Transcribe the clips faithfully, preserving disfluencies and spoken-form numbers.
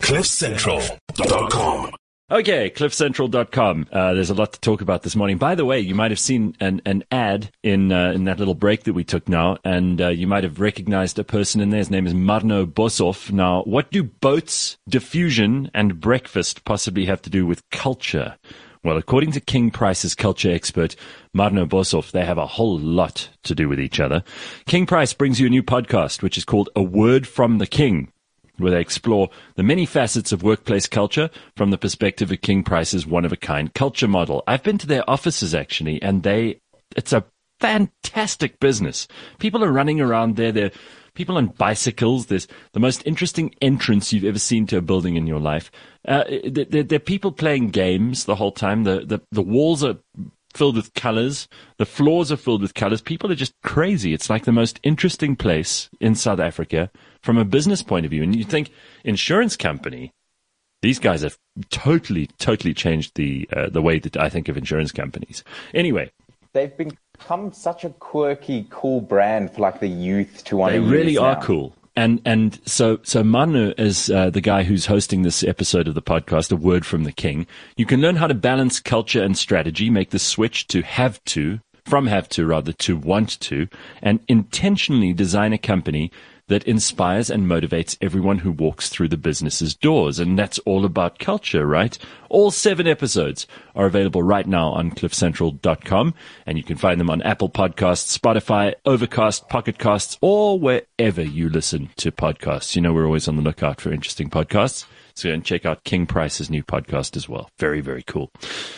cliff central dot com. Okay, cliff central dot com. Uh, there's a lot to talk about this morning. By the way, you might have seen an, an ad in uh, in that little break that we took now, and uh, you might have recognized a person in there. His name is Marno Boshoff. Now, what do boats, diffusion, and breakfast possibly have to do with culture? Well, according to King Price's culture expert, Marno Boshoff, they have a whole lot to do with each other. King Price brings you a new podcast, which is called A Word from the King, where they explore the many facets of workplace culture from the perspective of King Price's one-of-a-kind culture model. I've been to their offices, actually, and they it's a fantastic business. People are running around there. They're people on bicycles. There's the most interesting entrance you've ever seen to a building in your life. Uh, there, there are people playing games the whole time. The, the, the walls are filled with colors. The floors are filled with colors. People are just crazy. It's like the most interesting place in South Africa from a business point of view. And you think insurance company, these guys have totally, totally changed the uh, the way that I think of insurance companies. Anyway. They've become such a quirky, cool brand for like the youth to want to use. They really are now. cool. And and so so Manu is uh, the guy who's hosting this episode of the podcast, A Word from the King. You can learn how to balance culture and strategy, make the switch to have to, from have to rather, to want to, and intentionally design a company that inspires and motivates everyone who walks through the business's doors. And that's all about culture, right? All seven episodes are available right now on cliff central dot com, and you can find them on Apple Podcasts, Spotify, Overcast, Pocket Casts, or wherever you listen to podcasts. You know, we're always on the lookout for interesting podcasts. So go and check out King Price's new podcast as well. Very, very cool.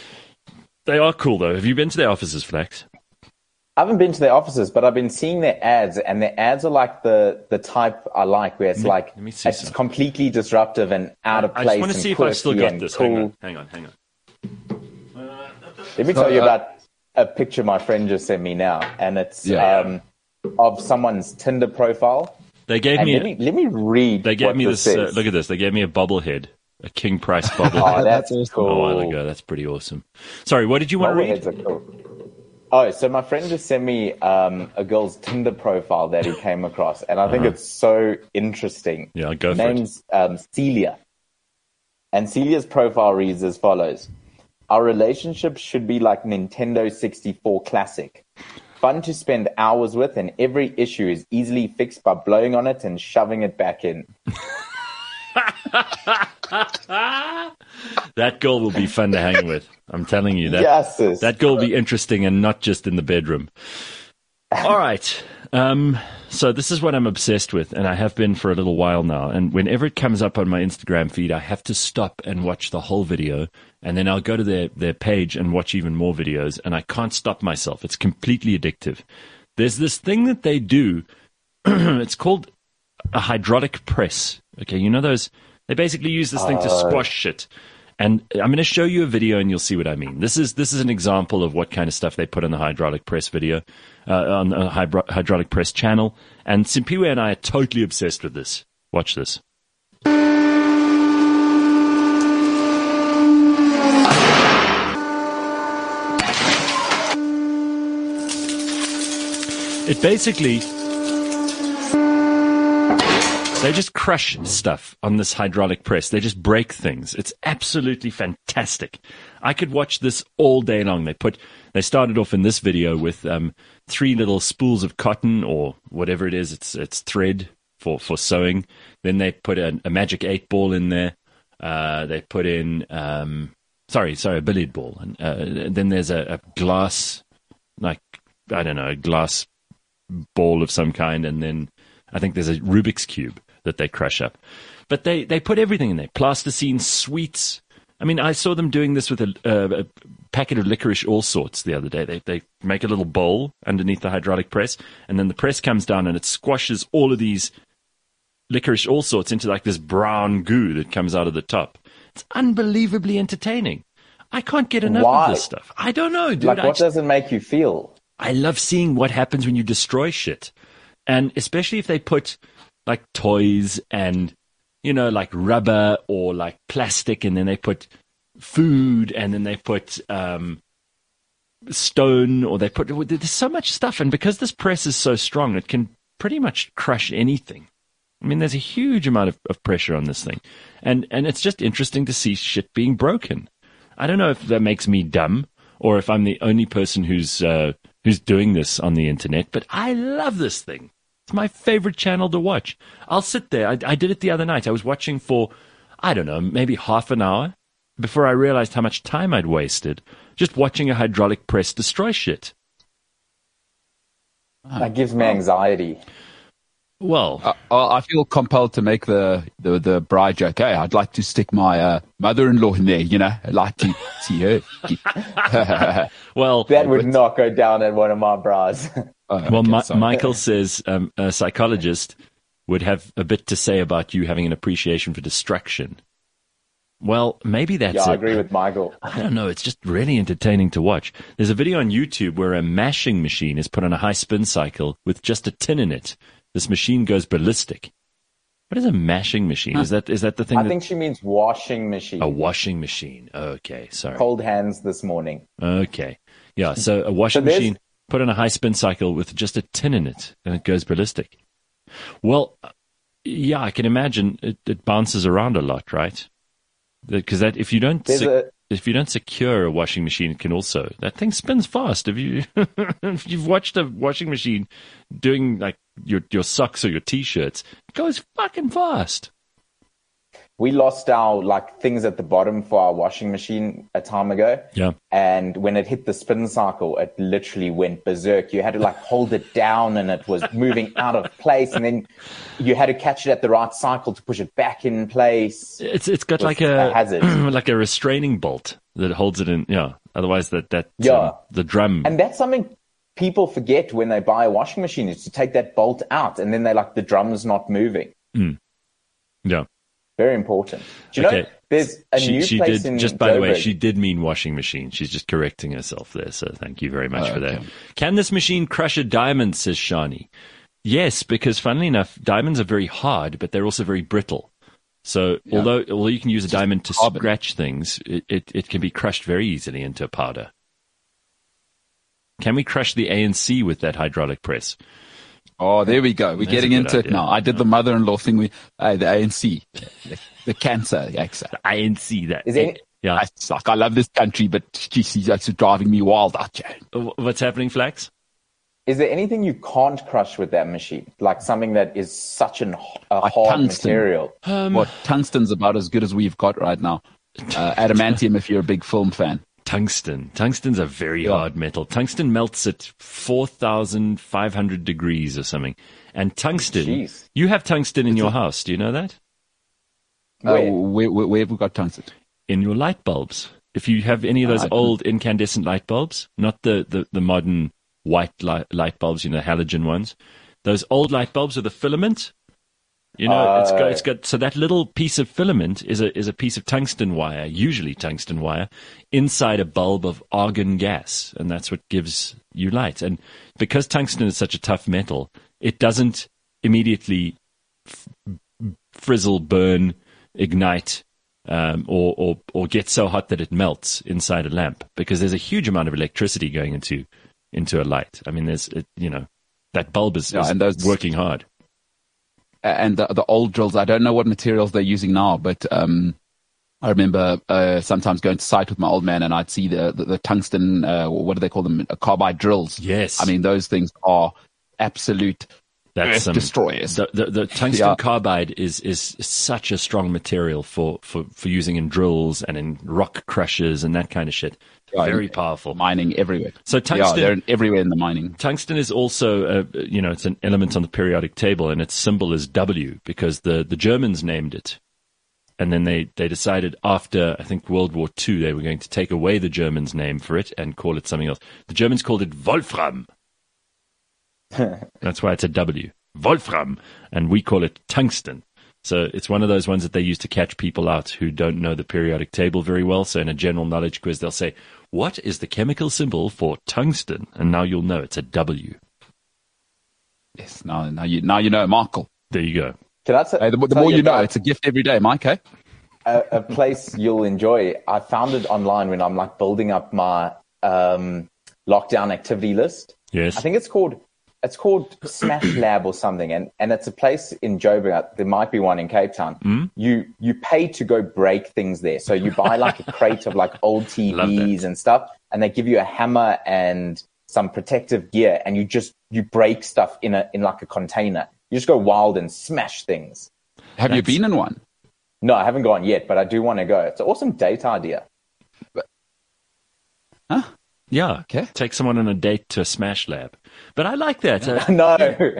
They are cool, though. Have you been to their offices, Flax? I haven't been to their offices, but I've been seeing their ads, and their ads are like the, the type I like, where it's me, like it's some. completely disruptive and out of I place. I just want to see if I've still got this. Cool. Hang on, hang on, hang on. Let me tell you about a picture my friend just sent me now, and it's yeah. um, of someone's Tinder profile. They gave and me. Let me, let me read. They gave what me this. this. Uh, look at this. They gave me a bobblehead, a King Price bobblehead. Oh, that's cool. A while ago. That's pretty awesome. Sorry, what did you want to read? Are cool. Oh, so my friend just sent me um, a girl's Tinder profile that he came across, and I think uh-huh. it's so interesting. Yeah, I'll go for Name's, it. Um, Celia. And Celia's profile reads as follows. Our relationship should be like Nintendo sixty-four Classic. Fun to spend hours with, and every issue is easily fixed by blowing on it and shoving it back in. That girl will be fun to hang with. I'm telling you that. Yes, that girl will be interesting and not just in the bedroom. All right. Um, so this is what I'm obsessed with, and I have been for a little while now. And whenever it comes up on my Instagram feed, I have to stop and watch the whole video, and then I'll go to their, their page and watch even more videos, and I can't stop myself. It's completely addictive. There's this thing that they do. It's called a hydraulic press. Okay, you know those? They basically use this thing to squash shit. And I'm going to show you a video, and you'll see what I mean. This is this is an example of what kind of stuff they put on the hydraulic press video, uh, on the hydraulic press channel. And Simpiwe and I are totally obsessed with this. Watch this. It basically... They just crush stuff on this hydraulic press. They just break things. It's absolutely fantastic. I could watch this all day long. They put, they started off in this video with um, three little spools of cotton or whatever it is. It's it's thread for, for sewing. Then they put a, a magic eight ball in there. Uh, they put in, um, sorry, sorry, a billiard ball. And uh, then there's a, a glass, like, I don't know, a glass ball of some kind. And then I think there's a Rubik's Cube that they crush up. But they, they put everything in there. Plasticine, sweets. I mean, I saw them doing this with a, uh, a packet of licorice all sorts the other day. They they make a little bowl underneath the hydraulic press, and then the press comes down and it squashes all of these licorice all sorts into like this brown goo that comes out of the top. It's unbelievably entertaining. I can't get enough Why? of this stuff. I don't know, dude. Like, what I just, does it make you feel? I love seeing what happens when you destroy shit. And especially if they put like toys and, you know, like rubber or like plastic, and then they put food, and then they put um, stone, or they put, there's so much stuff. And because this press is so strong, it can pretty much crush anything. I mean, there's a huge amount of, of pressure on this thing. And, and it's just interesting to see shit being broken. I don't know if that makes me dumb or if I'm the only person who's, uh, who's doing this on the internet, but I love this thing. It's my favorite channel to watch. I'll sit there. I, I did it the other night. I was watching for, I don't know, maybe half an hour before I realized how much time I'd wasted just watching a hydraulic press destroy shit. That gives me anxiety. Well, uh, I feel compelled to make the, the, the bride joke. Hey, I'd like to stick my uh, mother-in-law in there, you know. I'd like to see her. well, that would but, not go down at one of my bras. Oh, well, okay, Ma- Michael says um, a psychologist would have a bit to say about you having an appreciation for destruction. Well, maybe that's Yeah, I it. agree with Michael. I don't know. It's just really entertaining to watch. There's a video on YouTube where a mashing machine is put on a high spin cycle with just a tin in it. This machine goes ballistic. What is a mashing machine? Huh. Is that is that the thing? I that, think she means washing machine. A washing machine. Okay, sorry. Cold hands this morning. Okay. Yeah, so a washing so machine put on a high spin cycle with just a tin in it, and it goes ballistic. Well, yeah, I can imagine it, it bounces around a lot, right? Because that if you don't sec- a, if you don't secure a washing machine, it can also that thing spins fast. If you if you've watched a washing machine doing like your your socks or your t-shirts, it goes fucking fast. We lost our like things at the bottom for our washing machine a time ago. Yeah. And when it hit the spin cycle, it literally went berserk. You had to like hold it down and it was moving out of place. And then you had to catch it at the right cycle to push it back in place. It's It's got like a, a hazard. like a restraining bolt that holds it in. Yeah. Otherwise that, that, yeah. Um, the drum. And that's something people forget when they buy a washing machine is to take that bolt out. And then they're like, the drum's not moving. Mm. Yeah. Very important. Do you okay. know, there's a she, new she place did, in Just by the way, Joburg. she did mean washing machine. She's just correcting herself there, so thank you very much oh, for okay. that. Can this machine crush a diamond, says Shani? Yes, because funnily enough, diamonds are very hard, but they're also very brittle. So yeah. although although you can use a diamond to carbon. scratch things, it, it, it can be crushed very easily into a powder. Can we crush the A N C with that hydraulic press? Oh, there we go. We're That's getting into idea. it now. I did the mother-in-law thing. We, uh, the A N C, the, the cancer. Yeah, exactly. The A N C, that. Is it? Yeah. It's like, I love this country, but geez, it's actually driving me wild out here. What's happening, Flax? Is there anything you can't crush with that machine? Like something that is such an, a Like hard tungsten. material? Um, What tungsten's about as good as we've got right now. Uh, adamantium, if you're a big film fan. Tungsten. Tungsten's a very Yeah. hard metal. Tungsten melts at four thousand five hundred degrees or something. And tungsten, Jeez. you have tungsten in your house. Do you know that? Uh, Where? where, where, where have we got tungsten? In your light bulbs. If you have any of those I didn't- old incandescent light bulbs, not the, the, the modern white light, light bulbs, you know, halogen ones, those old light bulbs with a filament, you know, it's got, it's got, so that little piece of filament is a, is a piece of tungsten wire, usually tungsten wire, inside a bulb of argon gas. And that's what gives you light. And because tungsten is such a tough metal, it doesn't immediately f- frizzle, burn, ignite, um, or, or, or get so hot that it melts inside a lamp because there's a huge amount of electricity going into, into a light. I mean, there's, it, you know, that bulb is, Yeah, is and those- working hard. And the, the old drills, I don't know what materials they're using now, but um, I remember uh, sometimes going to site with my old man and I'd see the, the, the tungsten, uh, what do they call them, uh, carbide drills. Yes. I mean, those things are absolute That's earth some, destroyers. The, the, the tungsten Yeah. carbide is, is such a strong material for, for, for using in drills and in rock crushers and that kind of shit. Yeah, Very in- powerful. Mining everywhere. So tungsten, Yeah, they're in- everywhere in the mining. tungsten is also, uh, you know, it's an element on the periodic table, and its symbol is W because the, the Germans named it. And then they, they decided after, I think, World War Two, they were going to take away the Germans' name for it and call it something else. The Germans called it Wolfram. That's why it's a W. Wolfram. And we call it tungsten. So it's one of those ones that they use to catch people out who don't know the periodic table very well. So in a general knowledge quiz, they'll say, what is the chemical symbol for tungsten? And now you'll know it's a W. Yes, now, now, you, now you know, Michael. There you go. Can I t- Hey, the, the tell more you know, about it's a gift every day, Mike, eh? a, a place you'll enjoy? I found it online when I'm like building up my um, lockdown activity list. Yes. I think it's called It's called Smash Lab or something, and, and it's a place in Joburg. There might be one in Cape Town. Mm? You you pay to go break things there. So you buy like a crate of like old T Vs and stuff, and they give you a hammer and some protective gear, and you just you break stuff in a in like a container. You just go wild and smash things. Have That's... you been in one? No, I haven't gone yet, but I do want to go. It's an awesome date idea. But... Huh? Yeah. Okay. Take someone on a date to a Smash Lab. But I like that. Uh, no.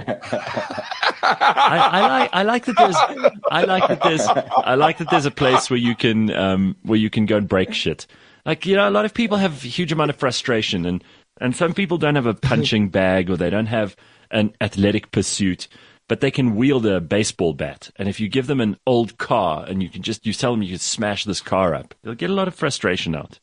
I, I like I like that there's I like that there's I like that there's a place where you can um where you can go and break shit. Like, you know, a lot of people have a huge amount of frustration, and, and some people don't have a punching bag, or they don't have an athletic pursuit, but they can wield a baseball bat. And if you give them an old car and you can just you tell them you can smash this car up, they'll get a lot of frustration out.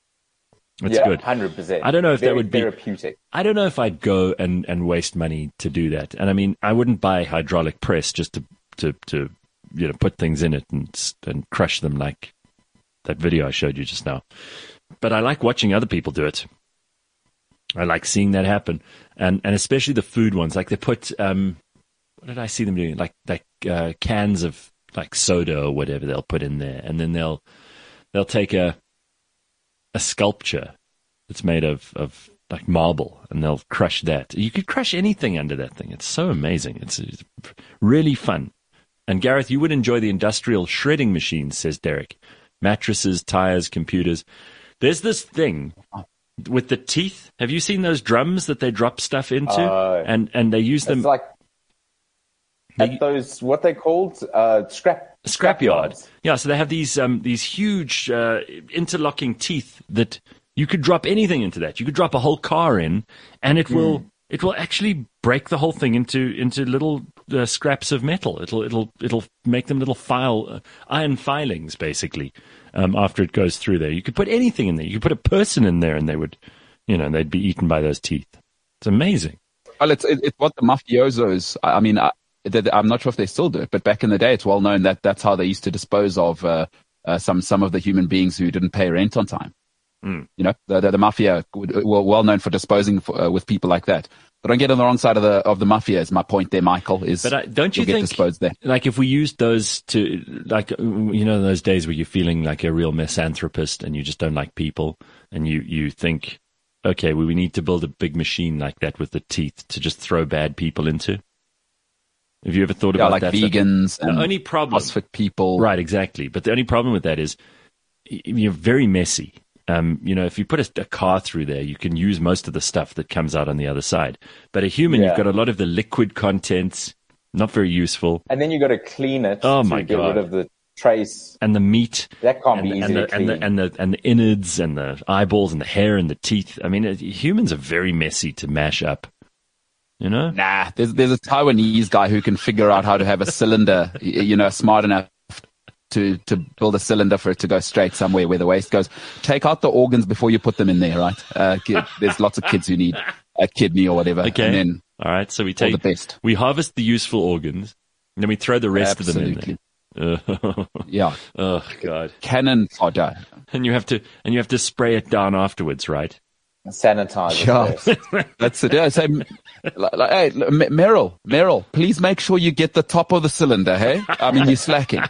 It's yeah, good. one hundred percent. I don't know if Very that would be therapeutic. I don't know if I'd go and, and waste money to do that. And I mean, I wouldn't buy hydraulic press just to, to, to you know, put things in it and and crush them like that video I showed you just now. But I like watching other people do it. I like seeing that happen. And and especially the food ones. Like they put, um, what did I see them doing? Like, like uh, cans of like soda or whatever they'll put in there. And then they'll they'll take a a sculpture that's made of, of like marble, and they'll crush that. You could crush anything under that thing. It's so amazing. It's, it's really fun. And Gareth, you would enjoy the industrial shredding machines, says Derek. Mattresses, tires, computers. There's this thing with the teeth. Have you seen those drums that they drop stuff into? Uh, and, and they use them. It's like they, at those, what they called, uh, scrap scrapyard. yards. Yeah, so they have these um, these huge uh, interlocking teeth that you could drop anything into that. You could drop a whole car in, and it will Mm. it will actually break the whole thing into into little uh, scraps of metal. It'll it'll it'll make them little file uh, iron filings basically. Um, after it goes through there, you could put anything in there. You could put a person in there, and they would, you know, they'd be eaten by those teeth. It's amazing. Well, it's it, it's what the mafiosos. I I mean, I, I'm not sure if they still do it, but back in the day, it's well known that that's how they used to dispose of uh, uh, some some of the human beings who didn't pay rent on time. Mm. You know, the, the, the mafia would, were well known for disposing for, uh, with people like that. But don't get on the wrong side of the of the mafia. Is my point there, Michael? Is but I, don't you get think disposed there? Like if we used those to, like, you know, those days where you're feeling like a real misanthropist and you just don't like people, and you you think, okay, well, we need to build a big machine like that with the teeth to just throw bad people into. Have you ever thought Yeah, about like that? vegans and The only problem, CrossFit people. right? Exactly. But the only problem with that is y- you're very messy. Um, you know, if you put a, a car through there, you can use most of the stuff that comes out on the other side. But a human, Yeah. you've got a lot of the liquid contents, not very useful, And then you got to clean it Oh to my get God. rid of the trace. and the meat. That can't And, be easy and, to the, clean. and, the, and the and the innards and the eyeballs and the hair and the teeth. I mean, it, humans are very messy to mash up. You know? Nah, there's there's a Taiwanese guy who can figure out how to have a cylinder, y- you know, smart enough to to build a cylinder for it to go straight somewhere where the waste goes. Take out the organs before you put them in there, right? Uh, kid, there's lots of kids who need a kidney or whatever. Okay. And then All right. So we all take the best. we harvest the useful organs, and then we throw the rest Absolutely. of them in there. Yeah. Oh God! Cannon fodder. And you have to and you have to spray it down afterwards, right? Sanitize Yeah. it first. That's it. Yeah, say, like, like, hey, M- Meryl, Meryl, please make sure you get the top of the cylinder, hey? I mean, you're slacking.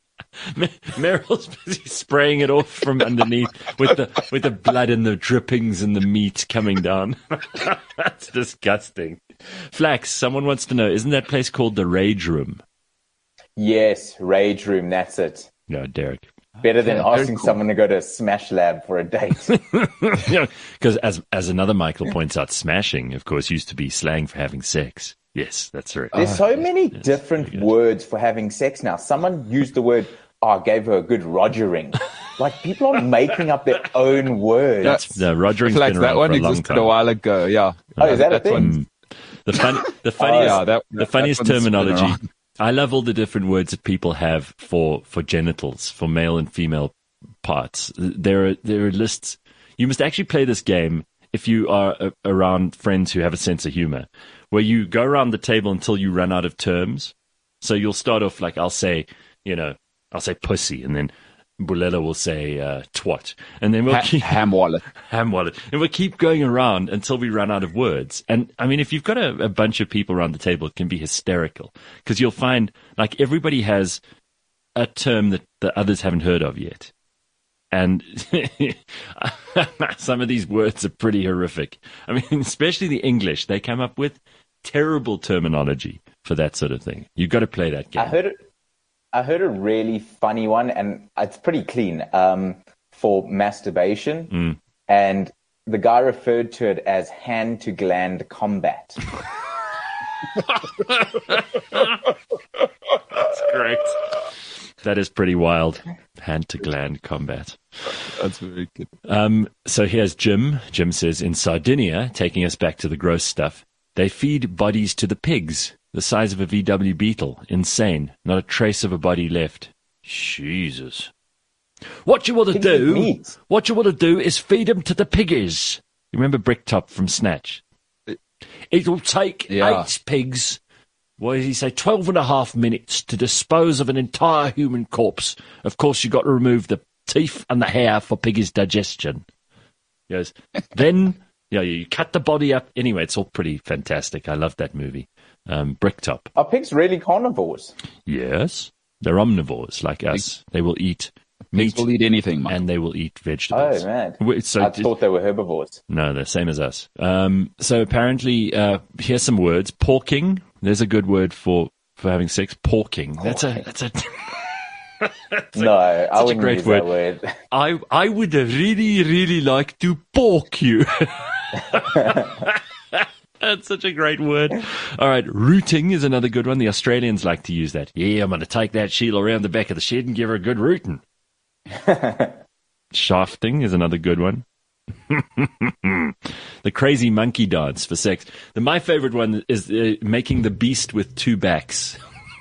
Meryl's busy spraying it off from underneath with the with the blood and the drippings and the meat coming down. That's disgusting. Flax, someone wants to know, isn't that place called the Rage Room? Yes, Rage Room, that's it. No, Derek. Better than Okay, very asking cool. someone to go to a Smash Lab for a date. Because as as another Michael points out, smashing, of course, used to be slang for having sex. Yes, that's right. There's so many different very good. words for having sex now. Someone used the word, oh, I gave her a good rogering. Like, people are making up their own words. That's no, Rogering's Flags, been that around one for a long existed time. a while ago, yeah. Oh, is that a That's thing? one- The fun, the funniest, yeah, that- the that- funniest that one's been terminology. around. I love all the different words that people have for, for genitals, for male and female parts. There are there are lists. You must actually play this game if you are uh, around friends who have a sense of humor, where you go around the table until you run out of terms. So you'll start off like, I'll say, you know, I'll say pussy, and then Bulela will say uh, twat, and then we'll Ha- keep ham wallet. ham wallet, and we'll keep going around until we run out of words. And I mean, if you've got a, a bunch of people around the table, it can be hysterical because you'll find like everybody has a term that the others haven't heard of yet. And some of these words are pretty horrific. I mean, especially the English, they come up with terrible terminology for that sort of thing. You've got to play that game. I heard it. I heard a really funny one, and it's pretty clean, um, for masturbation. Mm. And the guy referred to it as hand-to-gland combat. That's great. That is pretty wild. Hand-to-gland combat. That's very good. Um, so here's Jim. Jim says, in Sardinia, taking us back to the gross stuff, they feed bodies to the pigs, the size of a V W Beetle. Insane. Not a trace of a body left. Jesus. What you want to Pigs eat do, meat. what you want to do is feed them to the piggies. You remember Bricktop from Snatch? It'll take Yeah. eight pigs, what did he say, twelve and a half minutes to dispose of an entire human corpse. Of course, you've got to remove the teeth and the hair for piggies' digestion. He goes, then... Yeah, you cut the body up. Anyway, it's all pretty fantastic. I love that movie. Um, Bricktop. Are pigs really carnivores? Yes. They're omnivores like us. They will eat meat We'll eat anything, Mike. and they will eat vegetables. Oh, man. Wait, So I thought they were herbivores. no, they're same as us. Um, so apparently, uh, here's some words. Porking. There's a good word for, for having sex. Porking. That's a, that's a, No, I a wouldn't great use word. that word. I, I would really, really like to pork you. That's such a great word. All right, rooting is another good one. The Australians like to use that. Yeah, I'm going to take that Sheila around the back of the shed and give her a good rooting. Shafting is another good one. The crazy monkey dance for sex. The, my favorite one is uh, making the beast with two backs.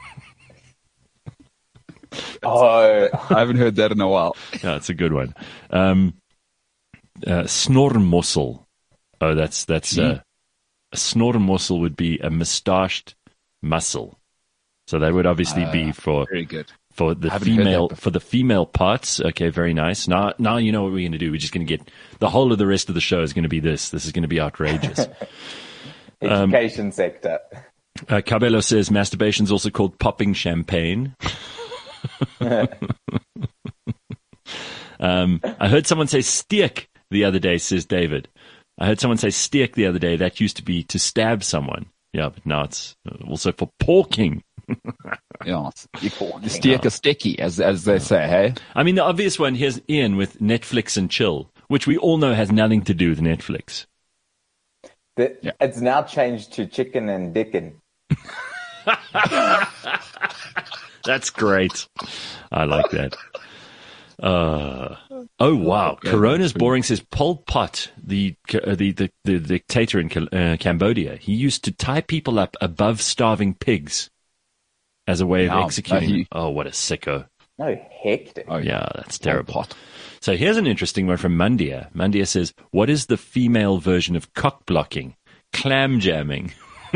Oh, I haven't heard that in a while. Yeah, it's a good one. Um, uh, snormossel. Oh, that's that's uh, a snormossel would be a moustached muscle. So that would obviously be for Very good. for the haven't heard that female before. for the female parts. Okay, very nice. Now now you know what we're going to do. We're just going to get the whole of the rest of the show is going to be this. This is going to be outrageous. education sector. Uh, Cabello says masturbation is also called popping champagne. um, I heard someone say steak the other day, says David. I heard someone say steak the other day. That used to be to stab someone. Yeah, but now it's also for porking. Yeah. Steak a sticky, as as they say, hey? I mean, the obvious one, here's Ian with Netflix and chill, which we all know has nothing to do with Netflix. The, Yeah. It's now changed to chicken and dickin. That's great. I like that. Uh, oh wow! Corona's boring. Says Pol Pot, the uh, the, the the dictator in uh, Cambodia. He used to tie people up above starving pigs as a way of Wow. executing. Uh, he- Oh, what a sicko! No, hectic. Oh, Yeah, that's terrible. Pot. So here's an interesting one from Mundia. Mundia says, "What is the female version of cock blocking? Clam jamming."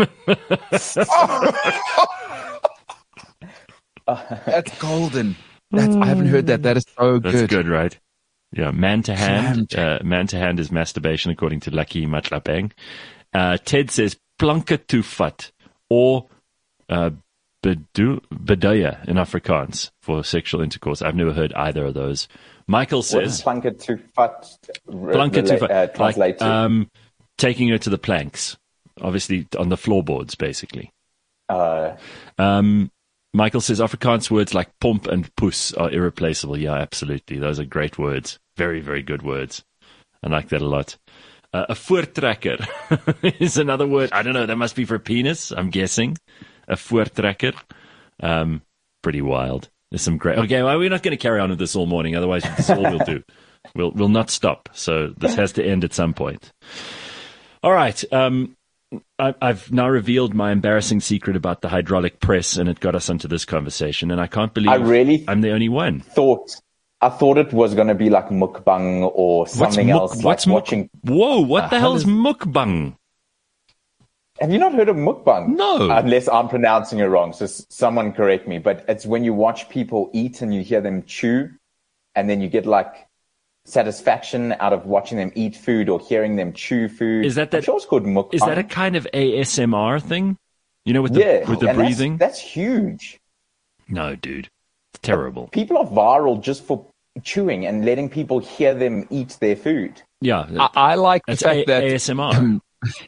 That's golden. That's, I haven't heard that. That is so That's good. good, right? Yeah, man to hand. Clam Uh, man to hand is masturbation, according to Lucky Matlapeng. Uh, Ted says planka to fat or uh, bedu- bedaya in Afrikaans for sexual intercourse. I've never heard either of those. Michael What does says planka to fat planka to fat, uh, translate like, to? um, taking her to the planks, obviously on the floorboards, basically. Uh, Um, Michael says Afrikaans words like pomp and puss are irreplaceable. Yeah, absolutely. Those are great words. Very, very good words. I like that a lot. Uh, a voortrekker is another word. I don't know. That must be for penis, I'm guessing. A voortrekker. Um, pretty wild. There's some great. Okay, well, we're not going to carry on with this all morning. Otherwise, this is all we'll do. We'll, we'll not stop. So this has to end at some point. All right. Um, I, I've now revealed my embarrassing secret about the hydraulic press, and it got us onto this conversation. And I can't believe I really I'm the only one. thought I thought it was going to be like mukbang or something muk- else. What's like muk- watching. Whoa! What the hell hell is is- mukbang? Have you not heard of mukbang? No. Unless I'm pronouncing it wrong. So s- someone correct me. But it's when you watch people eat and you hear them chew, and then you get like satisfaction out of watching them eat food or hearing them chew food. Is that that? I'm sure it's called mukbang. Is that a kind of A S M R thing? You know, with the yeah, with the and breathing. That's, that's huge. No, dude, it's terrible. People are viral just for chewing and letting people hear them eat their food. Yeah, I, I like the that's fact a- that A S M R.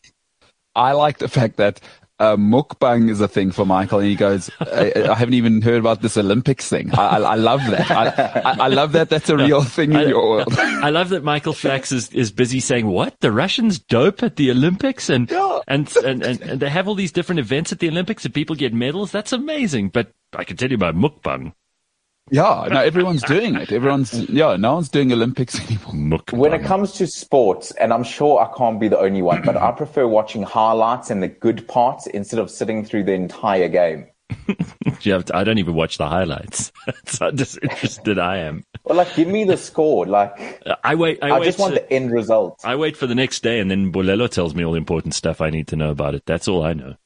I like the fact that uh, mukbang is a thing for Michael, and he goes, I, I haven't even heard about this Olympics thing. I, I, I love that. I, I, I love that that's a real thing in I, your world. I love that Michael Flax is, is busy saying, what? The Russians dope at the Olympics? And, Yeah. and, and, and, and they have all these different events at the Olympics and people get medals? That's amazing. But I can tell you about mukbang. Yeah, no, everyone's doing it. Everyone's, yeah, no one's doing Olympics anymore. Mukbang. When it comes to sports, and I'm sure I can't be the only one, but I prefer watching highlights and the good parts instead of sitting through the entire game. You have to- I don't even watch the highlights. That's how disinterested I am. Well, like, give me the score. Like, I wait. I, I wait just want to- the end result. I wait for the next day, and then Bolelo tells me all the important stuff I need to know about it. That's all I know.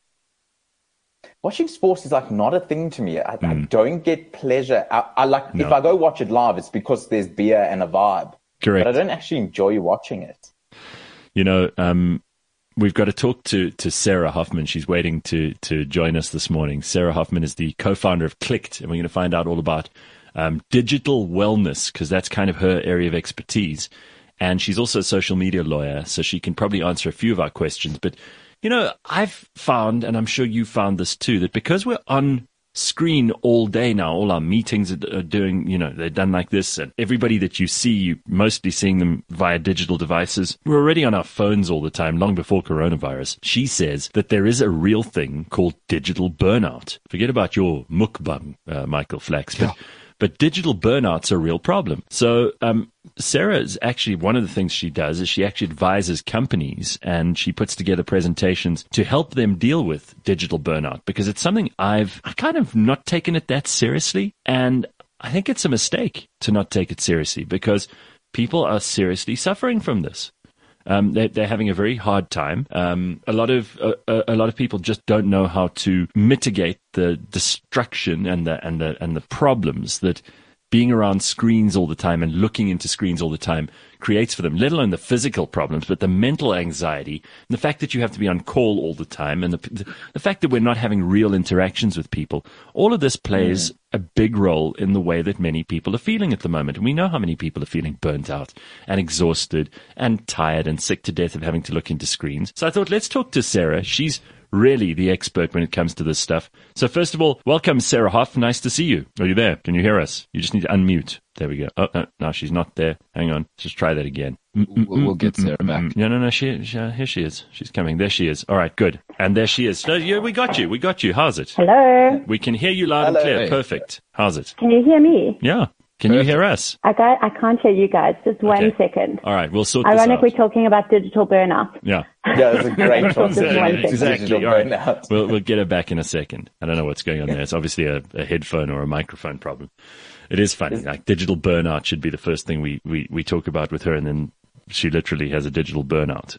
Watching sports is like not a thing to me. I, I don't get pleasure. I, I like No. if I go watch it live, it's because there's beer and a vibe. Correct. But I don't actually enjoy watching it. You know, um, we've got to talk to, to Sarah Hoffman. She's waiting to, to join us this morning. Sarah Hoffman is the co-founder of Clicked, and we're going to find out all about um, digital wellness, because that's kind of her area of expertise. And she's also a social media lawyer, so she can probably answer a few of our questions. But, you know, I've found, and I'm sure you found this too, that because we're on screen all day now, all our meetings are, are doing, you know, they're done like this, and everybody that you see, you mostly seeing them via digital devices. We're already on our phones all the time, long before coronavirus. She says that there is a real thing called digital burnout. Forget about your mukbang, uh, Michael Flax, but, but digital burnout's a real problem. So, um, Sarah is actually, one of the things she does is she actually advises companies, and she puts together presentations to help them deal with digital burnout, because it's something I've, I've kind of not taken it that seriously. And I think it's a mistake to not take it seriously, because people are seriously suffering from this. Um, they're, they're having a very hard time. Um, a lot of uh, a lot of people just don't know how to mitigate the destruction and the and the and the problems that being around screens all the time and looking into screens all the time creates for them, let alone the physical problems, but the mental anxiety and the fact that you have to be on call all the time, and the, the fact that we're not having real interactions with people. All of this plays mm. a big role in the way that many people are feeling at the moment. And we know how many people are feeling burnt out and exhausted and tired and sick to death of having to look into screens. So I thought, let's talk to Sarah. She's really the expert when it comes to this stuff. So first of all, welcome, Sarah Hoff. Nice to see you. Are you there? Can you hear us? You just need to unmute. There we go. Oh, no, no, she's not there. Hang on. Just try that again. We'll, we'll get Sarah back. No, no, no. She, she, uh, here she is. She's coming. There she is. All right, good. And there she is. No, yeah, we got you. We got you. How's it? Hello. We can hear you loud Hello. and clear. Hey. Perfect. How's it? Can you hear me? Yeah. Can Perfect. you hear us? I got, I can't hear you guys. Just one Okay. second. All right, we'll sort Ironic, we're this out. talking about digital burnout. Yeah. Yeah, it's a great Just one transition. second. Exactly. Digital All right. burnout. We'll, we'll get her back in a second. I don't know what's going on there. It's obviously a, a headphone or a microphone problem. It is funny. Like, digital burnout should be the first thing we, we, we talk about with her, and then she literally has a digital burnout.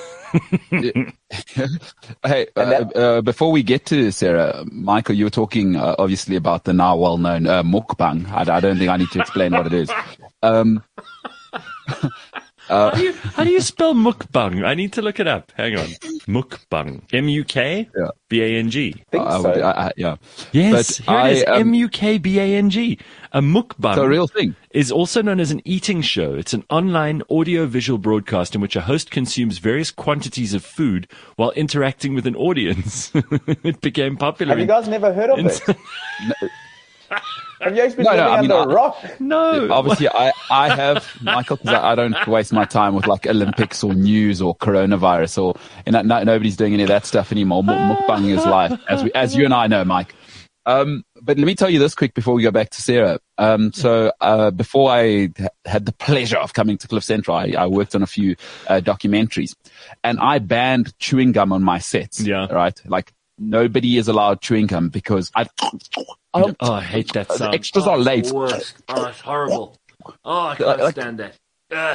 Hey, uh, that- uh, before we get to Sarah, Michael, you were talking uh, obviously about the now well-known uh, mukbang. I, I don't think I need to explain what it is. Um, how, do you, how do you spell mukbang? I need to look it up. Hang on. Mukbang. M U K Yeah. B A N G. I think I so. would- I- I- yeah. Yes, But here it is. I, um, M U K B A N G. A mukbang. It's a real thing. Is also known as an eating show. It's an online audio-visual broadcast in which a host consumes various quantities of food while interacting with an audience. It became popular. Have you in- guys never heard of in- it? Have you guys been No, no, living I mean, under a I- rock? No. Obviously, I, I have, Michael, because I, I don't waste my time with like Olympics or news or coronavirus or, you know, no, nobody's doing any of that stuff anymore. Muk- Mukbang is life, as we, as you and I know, Mike. Um, but let me tell you this quick before we go back to Sarah. Um, so, uh, before I ha- had the pleasure of coming to Cliff Central, I, I worked on a few, uh, documentaries, and I banned chewing gum on my sets. Yeah. Right? Like, nobody is allowed chewing gum because I, I Oh, I hate that the sound. extras are late. Worst. Oh, it's horrible. Oh, I can't can't stand that. Ugh.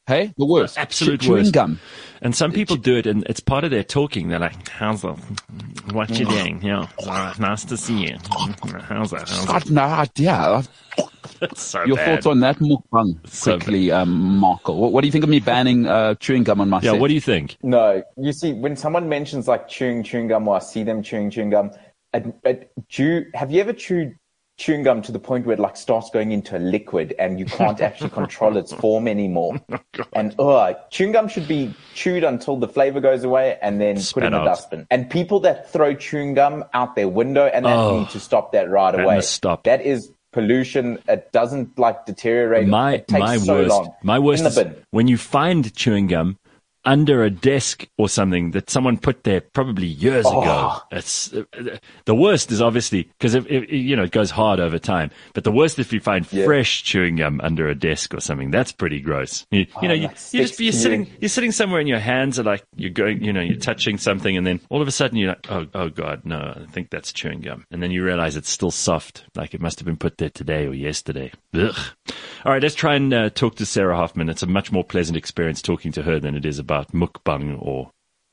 Hey, the worst. Absolute Chewing worst. gum. And some people do it, and it's part of their talking. They're like, how's that? What you doing? Yeah, it's all right. Nice to see you. How's that? How's that? I've no idea. That's so Your bad. thoughts on that mukbang, So quickly, um, Marco? What, what do you think of me banning uh, chewing gum on my Yeah, set? what do you think? No, you see, when someone mentions like chewing chewing gum, or I see them chewing chewing gum, it, it, chew, have you ever chewed chewing gum to the point where it like starts going into a liquid and you can't actually control its form anymore? Oh, And uh, chewing gum should be chewed until the flavor goes away and then Spat put in the out. dustbin. And people that throw chewing gum out their window, and that Oh, need to stop that right that away. must stop. That is pollution. It doesn't like deteriorate. My it takes my so worst, long. my worst in the is bin. when you find chewing gum under a desk or something that someone put there probably years Oh. ago. It's uh, the worst is obviously because if, if you know it goes hard over time. But the worst if you find Yeah. fresh chewing gum under a desk or something. That's pretty gross. You, you know, you, that you just sticks you're to sitting you. you're sitting somewhere and your hands are like you're going, you know, you're touching something, and then all of a sudden you're like, oh oh god, no, I think that's chewing gum, and then you realize it's still soft, like it must have been put there today or yesterday. Ugh. All right, let's try and uh, talk to Sarah Hoffman. It's a much more pleasant experience talking to her than it is about mukbang or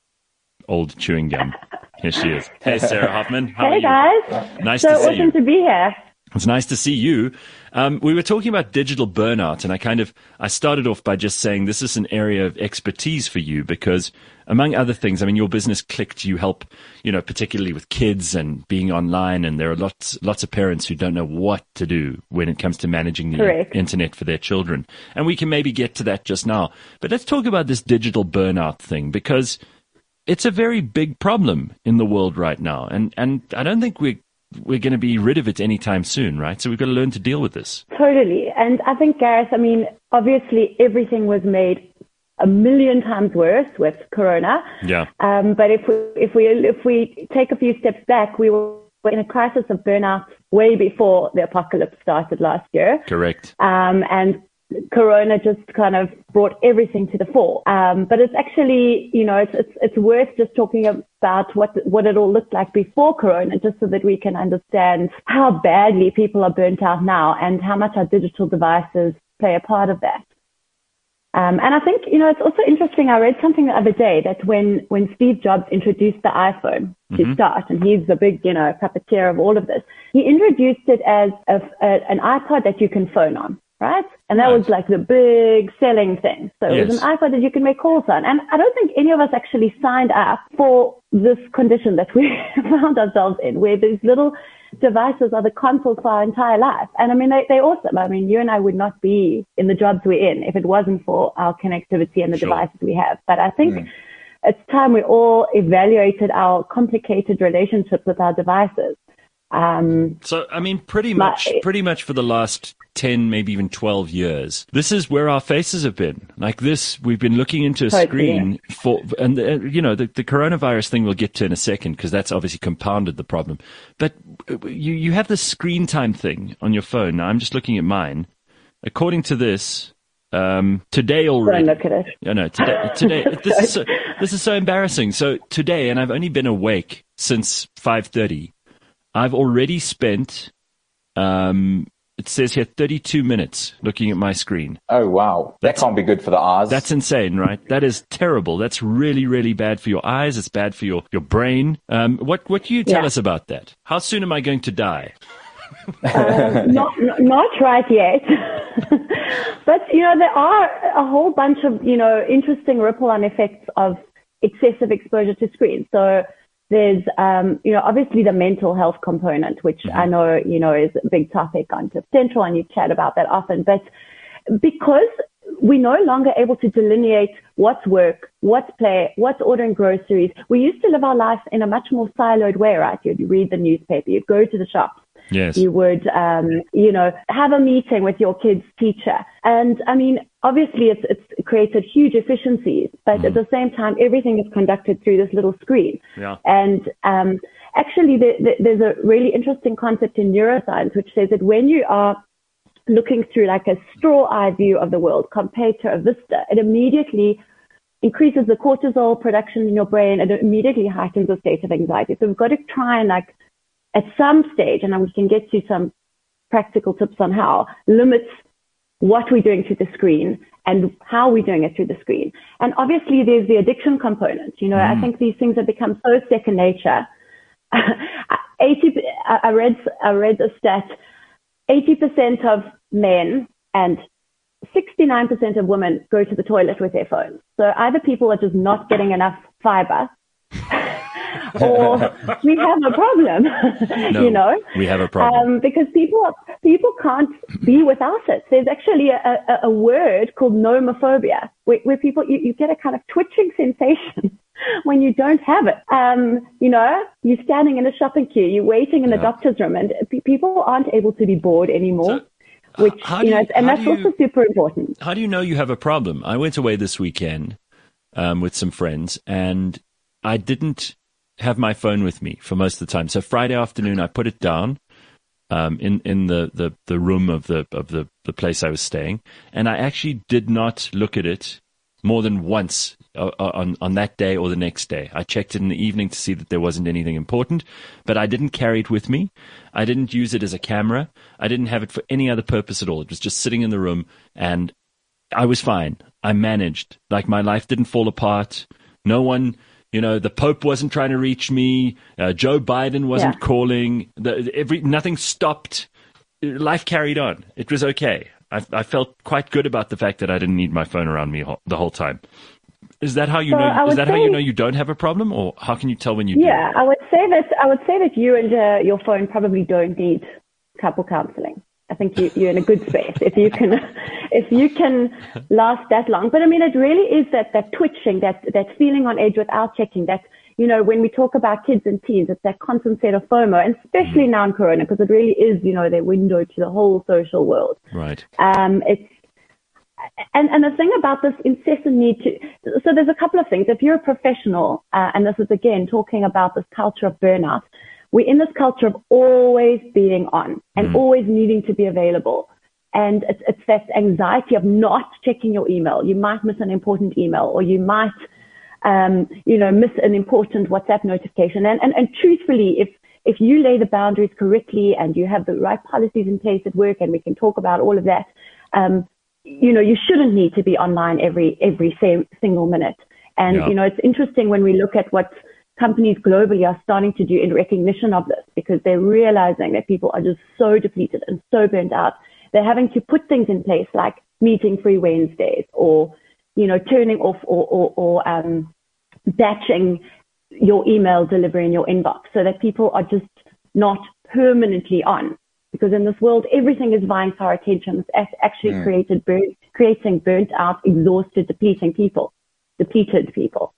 old chewing gum. Here she is. Hey, Sarah Hoffman. How Hey are you? guys, Nice so to see awesome you. to be here. It's nice to see you. Um, we were talking about digital burnout, and I kind of I started off by just saying this is an area of expertise for you because, among other things, I mean, your business Clicked, you help, you know, particularly with kids and being online, and there are lots lots of parents who don't know what to do when it comes to managing the Correct. internet for their children. And we can maybe get to that just now. But let's talk about this digital burnout thing because it's a very big problem in the world right now, and and I don't think we're we're going to be rid of it anytime soon, right? So we've got to learn to deal with this. Totally. And I think, Gareth, I mean, obviously everything was made a million times worse with Corona. Yeah. Um, but if we, if we, if we take a few steps back, we were in a crisis of burnout way before the apocalypse started last year. Correct. Um, and Corona just kind of brought everything to the fore. Um, but it's actually, you know, it's, it's, it's worth just talking about what, what it all looked like before Corona, just so that we can understand how badly people are burnt out now and how much our digital devices play a part of that. Um, and I think, you know, it's also interesting. I read something the other day that when, when Steve Jobs introduced the iPhone to Mhm. start, and he's the big, you know, puppeteer of all of this, he introduced it as a, a, an iPod that you can phone on. Right? And that Right. was like the big selling thing. So it was Yes. an iPod that you can make calls on. And I don't think any of us actually signed up for this condition that we found ourselves in, where these little devices are the console for our entire life. And I mean, they, they're awesome. I mean, you and I would not be in the jobs we're in if it wasn't for our connectivity and the Sure. devices we have. But I think Mm. it's time we all evaluated our complicated relationship with our devices. Um, So, I mean, pretty My- much, pretty much for the last ten, maybe even twelve years, this is where our faces have been. Like this, we've been looking into a Totally. screen for, and uh, you know, the, the coronavirus thing we'll get to in a second because that's obviously compounded the problem. But uh, you, you have the screen time thing on your phone. Now, I'm just looking at mine. According to this, um, today already. don't look at it. No, no, today, today, this is so, this is so embarrassing. So today, and I've only been awake since five thirty. I've already spent, um, it says here thirty-two minutes looking at my screen. Oh, wow. That That's- can't be good for the eyes. That's insane, right? That is terrible. That's really, really bad for your eyes. It's bad for your, your brain. Um, what, what do you tell Yeah. us about that? How soon am I going to die? Um, not, not not right yet, but you know there are a whole bunch of you know interesting ripple-on effects of excessive exposure to screens. So there's um, you know obviously the mental health component, which Mm-hmm. I know you know is a big topic on Tip Central, and you chat about that often. But because we're no longer able to delineate what's work, what's play, what's ordering groceries. We used to live our life in a much more siloed way, right? You'd read the newspaper, you'd go to the shops. Yes. You would, um, you know, have a meeting with your kid's teacher. And I mean, obviously it's, it's created huge efficiencies, but at the same time, everything is conducted through this little screen. Yeah. And, um, actually the, the, there's a really interesting concept in neuroscience, which says that when you are looking through like a straw eye view of the world compared to a vista, it immediately increases the cortisol production in your brain and it immediately heightens the state of anxiety. So we've got to try and like, at some stage, and we can get to some practical tips on how, limits what we're doing to the screen and how we're doing it through the screen. And obviously there's the addiction component. You know, mm. I think these things have become so second nature. eighty, I read, I read a stat, eighty percent of men and sixty-nine percent of women go to the toilet with their phones. So either people are just not getting enough fiber or we have a problem, no, you know, we have a problem um, because people, people can't be without it. There's actually a, a, a word called nomophobia where, where people, you, you get a kind of twitching sensation when you don't have it. Um, you know, you're standing in a shopping queue, you're waiting in the yeah. doctor's room, and p- people aren't able to be bored anymore. So, which, how you know, you, and that's you, also super important. How do you know you have a problem? I went away this weekend um, with some friends, and I didn't have my phone with me for most of the time. So Friday afternoon, I put it down um, in in the, the, the room of the of the, the place I was staying, and I actually did not look at it more than once on on that day or the next day. I checked it in the evening to see that there wasn't anything important, but I didn't carry it with me. I didn't use it as a camera. I didn't have it for any other purpose at all. It was just sitting in the room, and I was fine. I managed. Like, my life didn't fall apart. No one, you know, the Pope wasn't trying to reach me. Uh, Joe Biden wasn't yeah. calling. The, every nothing stopped. Life carried on. It was okay. I, I felt quite good about the fact that I didn't need my phone around me ho- the whole time. Is that how you so know? Is that say, how you know you don't have a problem, or how can you tell when you do? Yeah, I would say that I would say that you and uh, your phone probably don't need couple counseling. I think you, you're in a good space if you can, if you can last that long. But I mean, it really is that that twitching, that that feeling on edge without checking. That, you know, when we talk about kids and teens, it's that constant state of FOMO, and especially mm. now in Corona, because it really is, you know, their window to the whole social world. Right. Um, it's. And, and the thing about this incessant need to, so there's a couple of things. If you're a professional, uh, and this is again talking about this culture of burnout, we're in this culture of always being on and mm. always needing to be available. And it's, it's that anxiety of not checking your email. You might miss an important email, or you might, um, you know, miss an important WhatsApp notification. And, and, and truthfully, if, if you lay the boundaries correctly and you have the right policies in place at work, and we can talk about all of that, um, you know, you shouldn't need to be online every, every same, single minute. And, yeah. you know, it's interesting when we look at what companies globally are starting to do in recognition of this, because they're realizing that people are just so depleted and so burnt out. They're having to put things in place like meeting free Wednesdays, or, you know, turning off or, or, or, um, batching your email delivery in your inbox so that people are just not permanently on. Because in this world, everything is vying for our attention. It's actually mm. created, burn, creating burnt out, exhausted, depleting people, depleted people.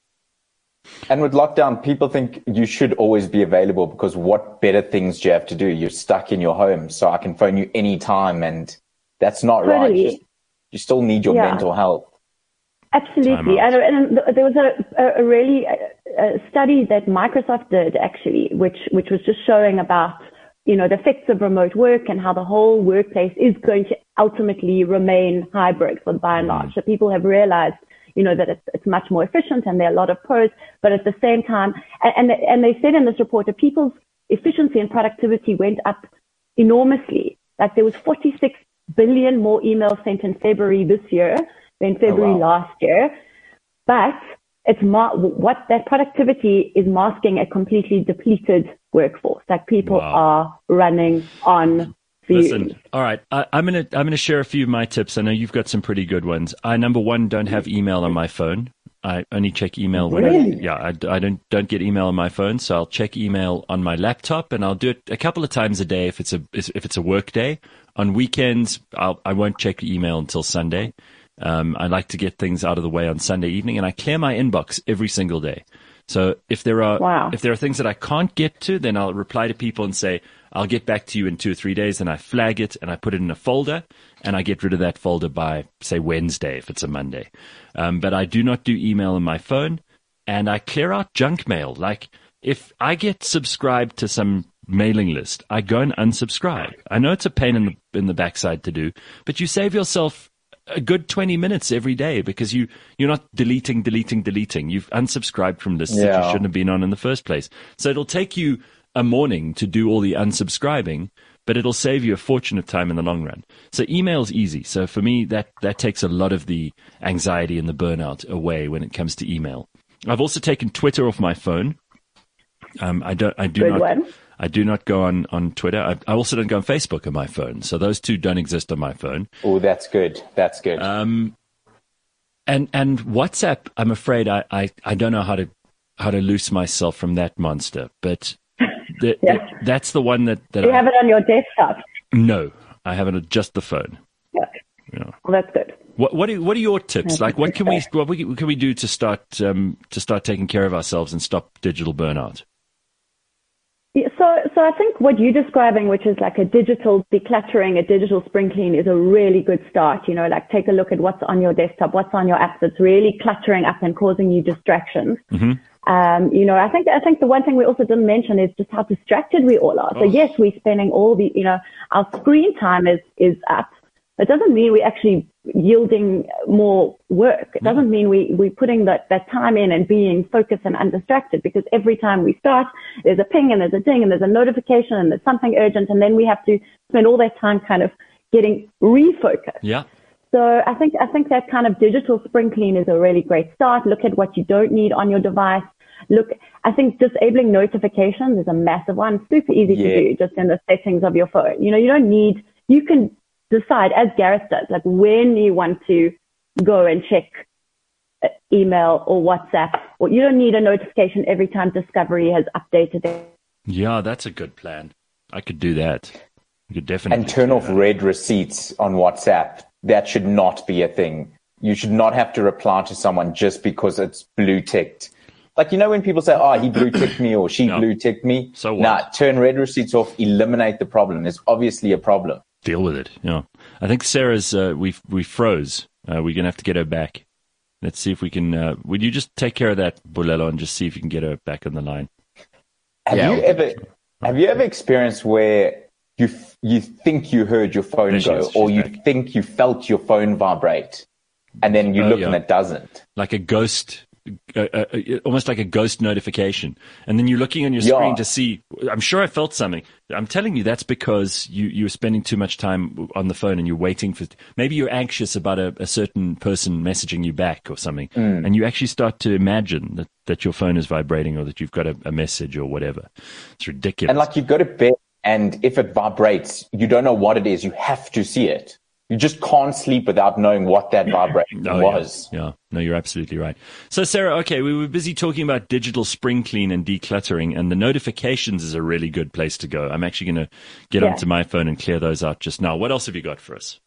And with lockdown, people think you should always be available, because what better things do you have to do? You're stuck in your home, so I can phone you anytime, and that's not totally. right. You, just, you still need your yeah. mental health. Absolutely. And, and there was a, a really a study that Microsoft did, actually, which which was just showing about, you know, the effects of remote work and how the whole workplace is going to ultimately remain hybrid for by and large. So people have realized, you know, that it's, it's much more efficient, and there are a lot of pros, but at the same time, and, and, and they said in this report that people's efficiency and productivity went up enormously. Like, there was forty-six billion more emails sent in February this year than February oh, wow. last year. But it's ma- what that productivity is masking a completely depleted workforce. Like, people wow. are running on fumes. Listen, all right, I, I'm gonna I'm gonna share a few of my tips. I know you've got some pretty good ones. I number one don't have email on my phone. I only check email when really? I yeah I, I don't don't get email on my phone, so I'll check email on my laptop, and I'll do it a couple of times a day if it's a if it's a work day. On weekends, I'll I won't check email until Sunday. Um, I like to get things out of the way on Sunday evening, and I clear my inbox every single day. So if there are wow. if there are things that I can't get to, then I'll reply to people and say, I'll get back to you in two or three days, and I flag it, and I put it in a folder, and I get rid of that folder by, say, Wednesday if it's a Monday. Um, but I do not do email on my phone, and I clear out junk mail. Like, if I get subscribed to some mailing list, I go and unsubscribe. I know it's a pain in the in the backside to do, but you save yourself a good twenty minutes every day, because you, you're not deleting, deleting, deleting. You've unsubscribed from lists yeah. that you shouldn't have been on in the first place. So it'll take you a morning to do all the unsubscribing, but it'll save you a fortune of time in the long run. So email's easy. So for me, that, that takes a lot of the anxiety and the burnout away when it comes to email. I've also taken Twitter off my phone. Um, I don't, I do Good not, one. I do not go on, on Twitter. I, I also don't go on Facebook on my phone. So those two don't exist on my phone. Oh, that's good. That's good. Um, and, and WhatsApp, I'm afraid I, I, I don't know how to, how to loose myself from that monster, but the, Yeah. the, that's the one that, that Do you I, have it on your desktop? no, I haven't on just the phone. Yeah. Yeah. Well, that's good. What, what are, what are your tips? That's Like, what can we, okay. what we, what can we do to start, um, to start taking care of ourselves and stop digital burnout? Yeah, so, so I think what you're describing, which is like a digital decluttering, a digital spring clean, is a really good start. You know, like take a look at what's on your desktop, what's on your app that's really cluttering up and causing you distractions. Mm-hmm. Um, you know, I think I think the one thing we also didn't mention is just how distracted we all are. So Oh. yes, we're spending all the, you know, our screen time is is up. It doesn't mean we're actually yielding more work. It doesn't mean we, we're putting that, that time in and being focused and undistracted, because every time we start, there's a ping and there's a ding and there's a notification and there's something urgent, and then we have to spend all that time kind of getting refocused. Yeah. So I think I think that kind of digital spring clean is a really great start. Look at what you don't need on your device. Look, I think disabling notifications is a massive one. Super easy Yeah. to do just in the settings of your phone. You know, you don't need, you can decide, as Gareth does, like when you want to go and check uh, email or WhatsApp, or you don't need a notification every time Discovery has updated it. Yeah, that's a good plan. I could do that. I could definitely And turn do off that. read receipts on WhatsApp. That should not be a thing. You should not have to reply to someone just because it's blue ticked. Like, you know, when people say, oh, he blue ticked me or she No. blue ticked me. So what? Nah, turn read receipts off, eliminate the problem. There's obviously a problem. Deal with it. Yeah. I think Sarah's, uh, we we froze. Uh, we're going to have to get her back. Let's see if we can, uh, would you just take care of that, Bulelo, and just see if you can get her back on the line? Have Yeah, you I'll- ever have you ever experienced where you f- you think you heard your phone There she go, is. or She's you back. think you felt your phone vibrate, and then you Oh, look yeah. and it doesn't? Like a ghost, uh, uh, uh, almost like a ghost notification. And then you're looking on your Yeah. screen to see, I'm sure I felt something. I'm telling you, that's because you, you're spending too much time on the phone and you're waiting for, maybe you're anxious about a, a certain person messaging you back or something. Mm. And you actually start to imagine that, that your phone is vibrating or that you've got a, a message or whatever. It's ridiculous. And like you go to bed, and if it vibrates, you don't know what it is. You have to see it. You just can't sleep without knowing what that vibration Oh, was. Yeah. yeah, no, you're absolutely right. So, Sarah, okay, we were busy talking about digital spring clean and decluttering, and the notifications is a really good place to go. I'm actually going to get Yeah. onto my phone and clear those out just now. What else have you got for us?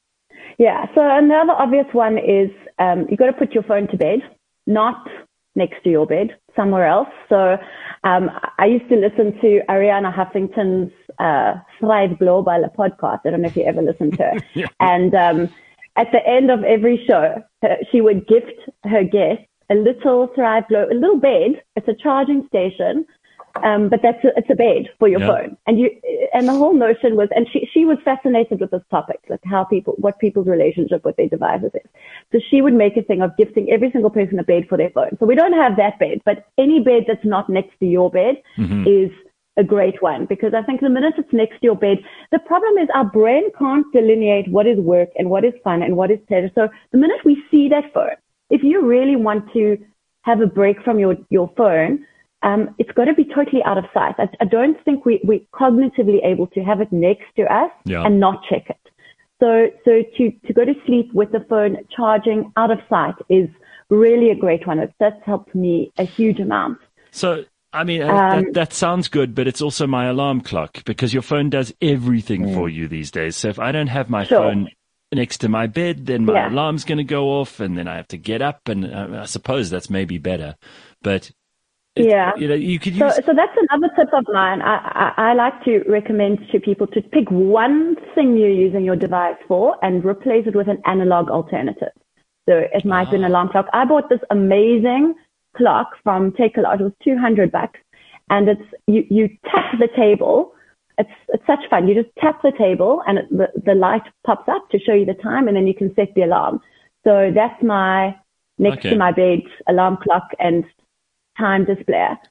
Yeah. So another obvious one is um, you got to put your phone to bed, not next to your bed, somewhere else. So um, I used to listen to Ariana Huffington's uh, Thrive Global, a podcast. I don't know if you ever listened to her. Yeah. And um, at the end of every show, her, she would gift her guests a little Thrive Global, a little bed. It's a charging station. Um, but that's a, it's a bed for your Yeah. phone, and you and the whole notion was, and she she was fascinated with this topic, like how people, what people's relationship with their devices is. So she would make a thing of gifting every single person a bed for their phone. So we don't have that bed, but any bed that's not next to your bed Mhm. is a great one, because I think the minute it's next to your bed, the problem is our brain can't delineate what is work and what is fun and what is pleasure. So the minute we see that phone, if you really want to have a break from your your phone, Um, it's got to be totally out of sight. I, I don't think we, we're cognitively able to have it next to us Yeah. and not check it. So, so to, to go to sleep with the phone charging out of sight is really a great one. It's, that's helped me a huge amount. So, I mean, uh, Um, that, that sounds good, but it's also my alarm clock, because your phone does everything for you these days. So if I don't have my Sure. phone next to my bed, then my Yeah. alarm's going to go off, and then I have to get up, and uh, I suppose that's maybe better. But it- Yeah. you know, you could So, use. so that's another tip of mine. I, I, I like to recommend to people to pick one thing you're using your device for and replace it with an analog alternative. So it might be an Ah. alarm clock. I bought this amazing clock from Takealot. It was two hundred bucks, and it's you, you tap the table. It's it's such fun. You just tap the table, and it, the the light pops up to show you the time, and then you can set the alarm. So that's my next Okay. to my bed alarm clock and time display.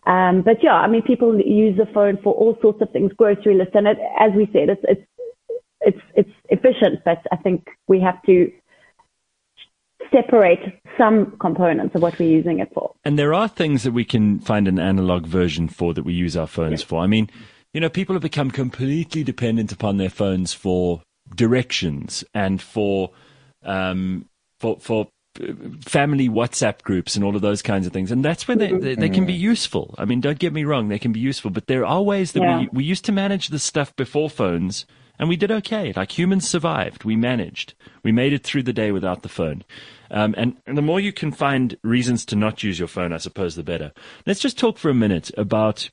Um, but yeah, I mean, people use the phone for all sorts of things, grocery lists, and it, as we said, it's it's it's it's efficient. But I think we have to separate some components of what we're using it for. And there are things that we can find an analog version for that we use our phones for. I mean, you know, people have become completely dependent upon their phones for directions and for um, for for family WhatsApp groups and all of those kinds of things. And that's when they, they, they can be useful. I mean, don't get me wrong, they can be useful, but there are ways that Yeah. we, we used to manage this stuff before phones, and we did okay. Like, humans survived. We managed. We made it through the day without the phone. Um, and, and the more you can find reasons to not use your phone, I suppose, the better. Let's just talk for a minute about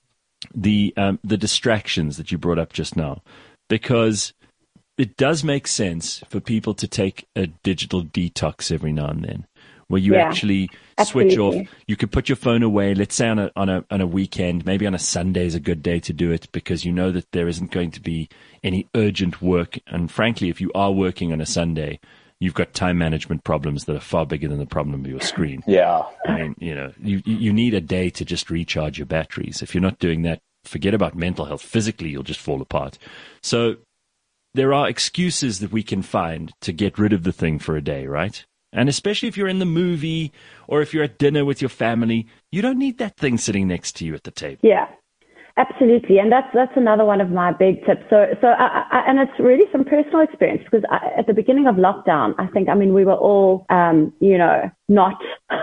the um, the distractions that you brought up just now, because it does make sense for people to take a digital detox every now and then, where you Yeah, actually switch absolutely. off. You could put your phone away. Let's say on a on a on a weekend, maybe on a Sunday is a good day to do it, because you know that there isn't going to be any urgent work. And frankly, if you are working on a Sunday, you've got time management problems that are far bigger than the problem of your screen. Yeah. I mean, you know, you you need a day to just recharge your batteries. If you're not doing that, forget about mental health. Physically, you'll just fall apart. So there are excuses that we can find to get rid of the thing for a day, right? And especially if you're in the movie or if you're at dinner with your family, you don't need that thing sitting next to you at the table. Yeah, absolutely. And that's that's another one of my big tips. So, so I, I, and it's really some personal experience, because I, at the beginning of lockdown, I think, I mean, we were all, um, you know, not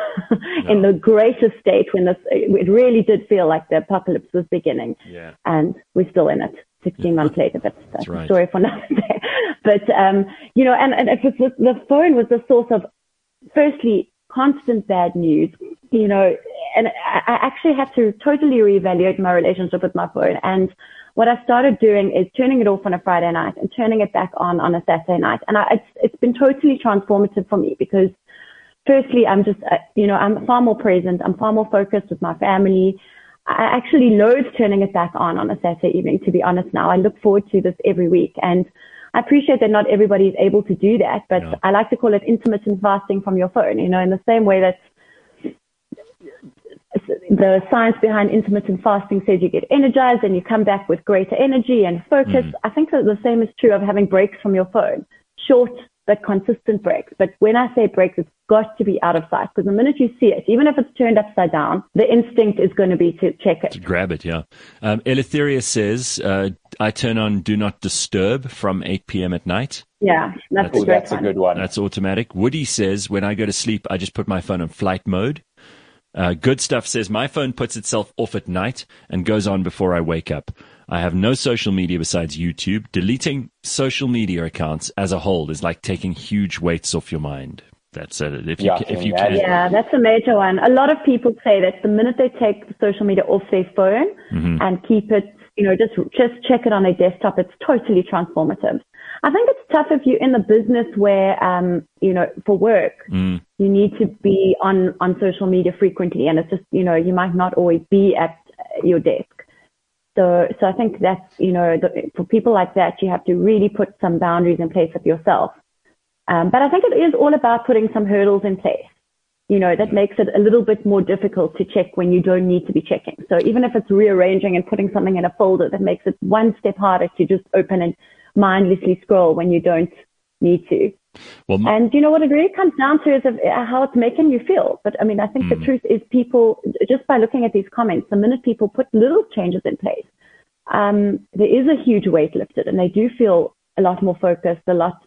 in the greatest state when this, it really did feel like the apocalypse was beginning. Yeah. And we're still in it. sixteen months later, but that's right. a story for another day. But, um, you know, and, and it was the, the phone was the source of, firstly, constant bad news, you know, and I, I actually had to totally reevaluate my relationship with my phone. And what I started doing is turning it off on a Friday night and turning it back on on a Saturday night. And I, it's, it's been totally transformative for me, because firstly, I'm just, uh, you know, I'm far more present. I'm far more focused with my family. I actually loathe turning it back on on a Saturday evening, to be honest now. I look forward to this every week. And I appreciate that not everybody is able to do that, but No. I like to call it intermittent fasting from your phone, you know, in the same way that the science behind intermittent fasting says you get energized and you come back with greater energy and focus. Mm. I think that the same is true of having breaks from your phone. Short but consistent breaks. But when I say breaks, it's got to be out of sight, because the minute you see it, even if it's turned upside down, the instinct is going to be to check it. To grab it, yeah. Um, Eleutheria says, uh, I turn on Do Not Disturb from eight p.m. at night. Yeah, that's, That's- a great That's a one. good one. That's automatic. Woody says, when I go to sleep, I just put my phone on flight mode. Uh, Good Stuff says, my phone puts itself off at night and goes on before I wake up. I have no social media besides YouTube. Deleting social media accounts as a whole is like taking huge weights off your mind. That's it. If you, Yeah, I ca- can if you imagine. can. Yeah, that's a major one. A lot of people say that the minute they take the social media off their phone Mm-hmm. and keep it, you know, just just check it on their desktop, it's totally transformative. I think it's tough if you're in the business where, um, you know, for work, Mm. you need to be on, on social media frequently, and it's just, you know, you might not always be at your desk. So, so I think that's, you know, the, for people like that, you have to really put some boundaries in place with yourself. Um, but I think it is all about putting some hurdles in place. You know, that makes it a little bit more difficult to check when you don't need to be checking. So even if it's rearranging and putting something in a folder, that makes it one step harder to just open and mindlessly scroll when you don't need to. Well, m- And you know what it really comes down to is of how it's making you feel. But I mean, I think Mm. the truth is people, just by looking at these comments, the minute people put little changes in place, um, there is a huge weight lifted, and they do feel a lot more focused, a lot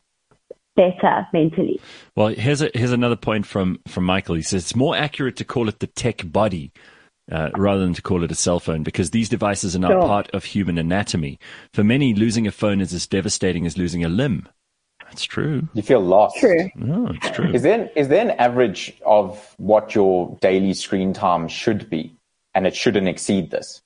better mentally. Well, here's a, here's another point from, from Michael. He says it's more accurate to call it the tech body uh, rather than to call it a cell phone, because these devices are now Sure. part of human anatomy. For many, losing a phone is as devastating as losing a limb. That's true. You feel lost. True. No, it's true. Is there, is there an average of what your daily screen time should be? And it shouldn't exceed this.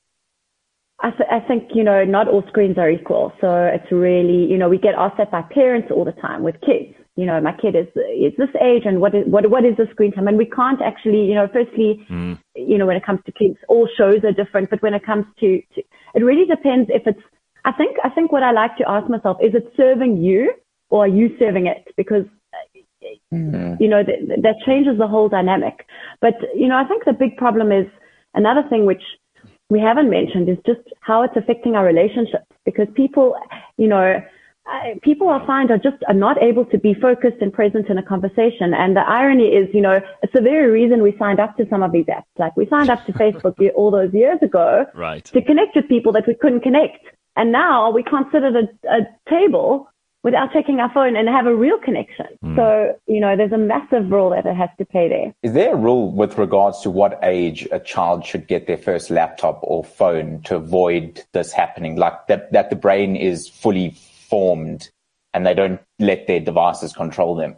I, th- I think, you know, not all screens are equal. So it's really, you know, we get asked that by parents all the time with kids. You know, my kid is is this age, and what is what what is the screen time? And we can't actually, you know, firstly, Mm. you know, when it comes to kids, all shows are different. But when it comes to, to, it really depends if it's. I think I think what I like to ask myself is, it serving you or are you serving it? Because Mm. you know that that changes the whole dynamic. But you know, I think the big problem is another thing which we haven't mentioned is just how it's affecting our relationships, because people, you know, uh, people I find are just are not able to be focused and present in a conversation. And the irony is, you know, it's the very reason we signed up to some of these apps. Like we signed up to Facebook all those years ago right. to connect with people that we couldn't connect. And now we can't sit at a, a table without checking our phone and have a real connection. Mm. So, you know, there's a massive role that it has to play there. Is there a rule with regards to what age a child should get their first laptop or phone to avoid this happening? Like that, that the brain is fully formed and they don't let their devices control them?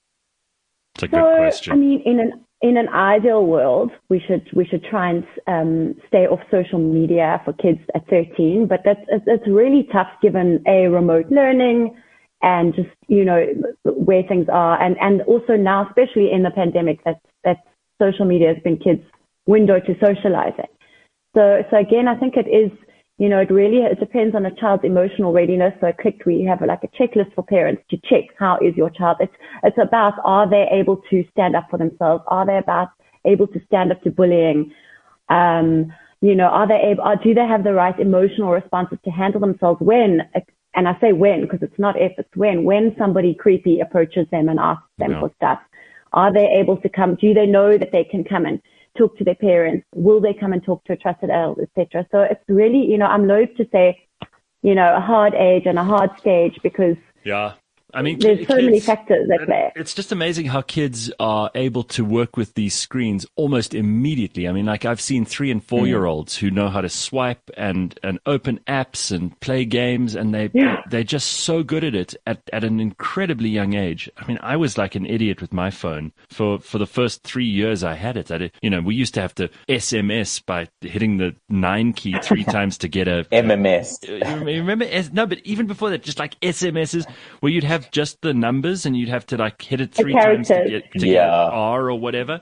It's a so, good question. I mean, in an in an ideal world, we should we should try and um, stay off social media for kids at thirteen. But that's it's, it's really tough given a remote learning and just, you know, where things are. And, and also now, especially in the pandemic, that, that social media has been kids' window to socializing. So, so again, I think it is, you know, it really, it depends on a child's emotional readiness. So clicked, we have like a checklist for parents to check how is your child. It's, it's about, are they able to stand up for themselves? Are they about able to stand up to bullying? Um, you know, are they able, are, do they have the right emotional responses to handle themselves when, and I say when, because it's not if, it's when, when somebody creepy approaches them and asks them Yeah. for stuff, are they able to come? Do they know that they can come and talk to their parents? Will they come and talk to a trusted adult, et cetera? So it's really, you know, I'm loath to say, you know, a hard age and a hard stage because yeah. I mean, there's so kids, many factors at play. It's just amazing how kids are able to work with these screens almost immediately. I mean, like I've seen three and four year olds who know how to swipe and, and open apps and play games, and they Yeah. they're just so good at it at, at an incredibly young age. I mean, I was like an idiot with my phone for, for the first three years I had it. I did, you know, we used to have to S M S by hitting the nine key three times to get a M M S. You remember? No, but even before that, just like S M Ses where you'd have just the numbers and you'd have to like hit it three times to get, to Yeah. get an R or whatever.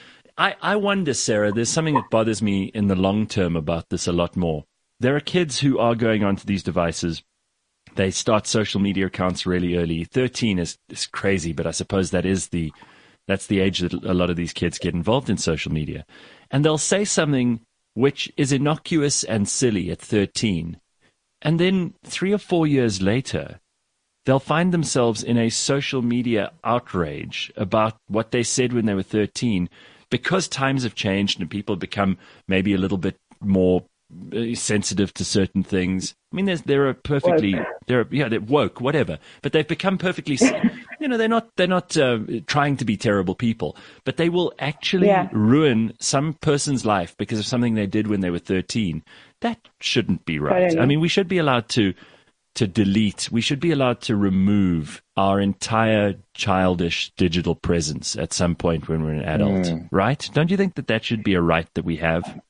I, I wonder, Sarah, there's something that bothers me in the long term about this a lot more. There are kids who are going onto these devices. They start social media accounts really early. thirteen is, is crazy, but I suppose that is the, that's the age that a lot of these kids get involved in social media. And they'll say something which is innocuous and silly at thirteen. And then three or four years later, they'll find themselves in a social media outrage about what they said when they were thirteen, because times have changed and people have become maybe a little bit more uh, sensitive to certain things. I mean, there's, there are perfectly, they're, yeah, they're woke, whatever, but they've become perfectly, you know, they're not, they're not uh, trying to be terrible people, but they will actually Yeah. ruin some person's life because of something they did when they were thirteen. That shouldn't be right. Totally. I mean, we should be allowed to, to delete, we should be allowed to remove our entire childish digital presence at some point when we're an adult, Mm. right? Don't you think that that should be a right that we have?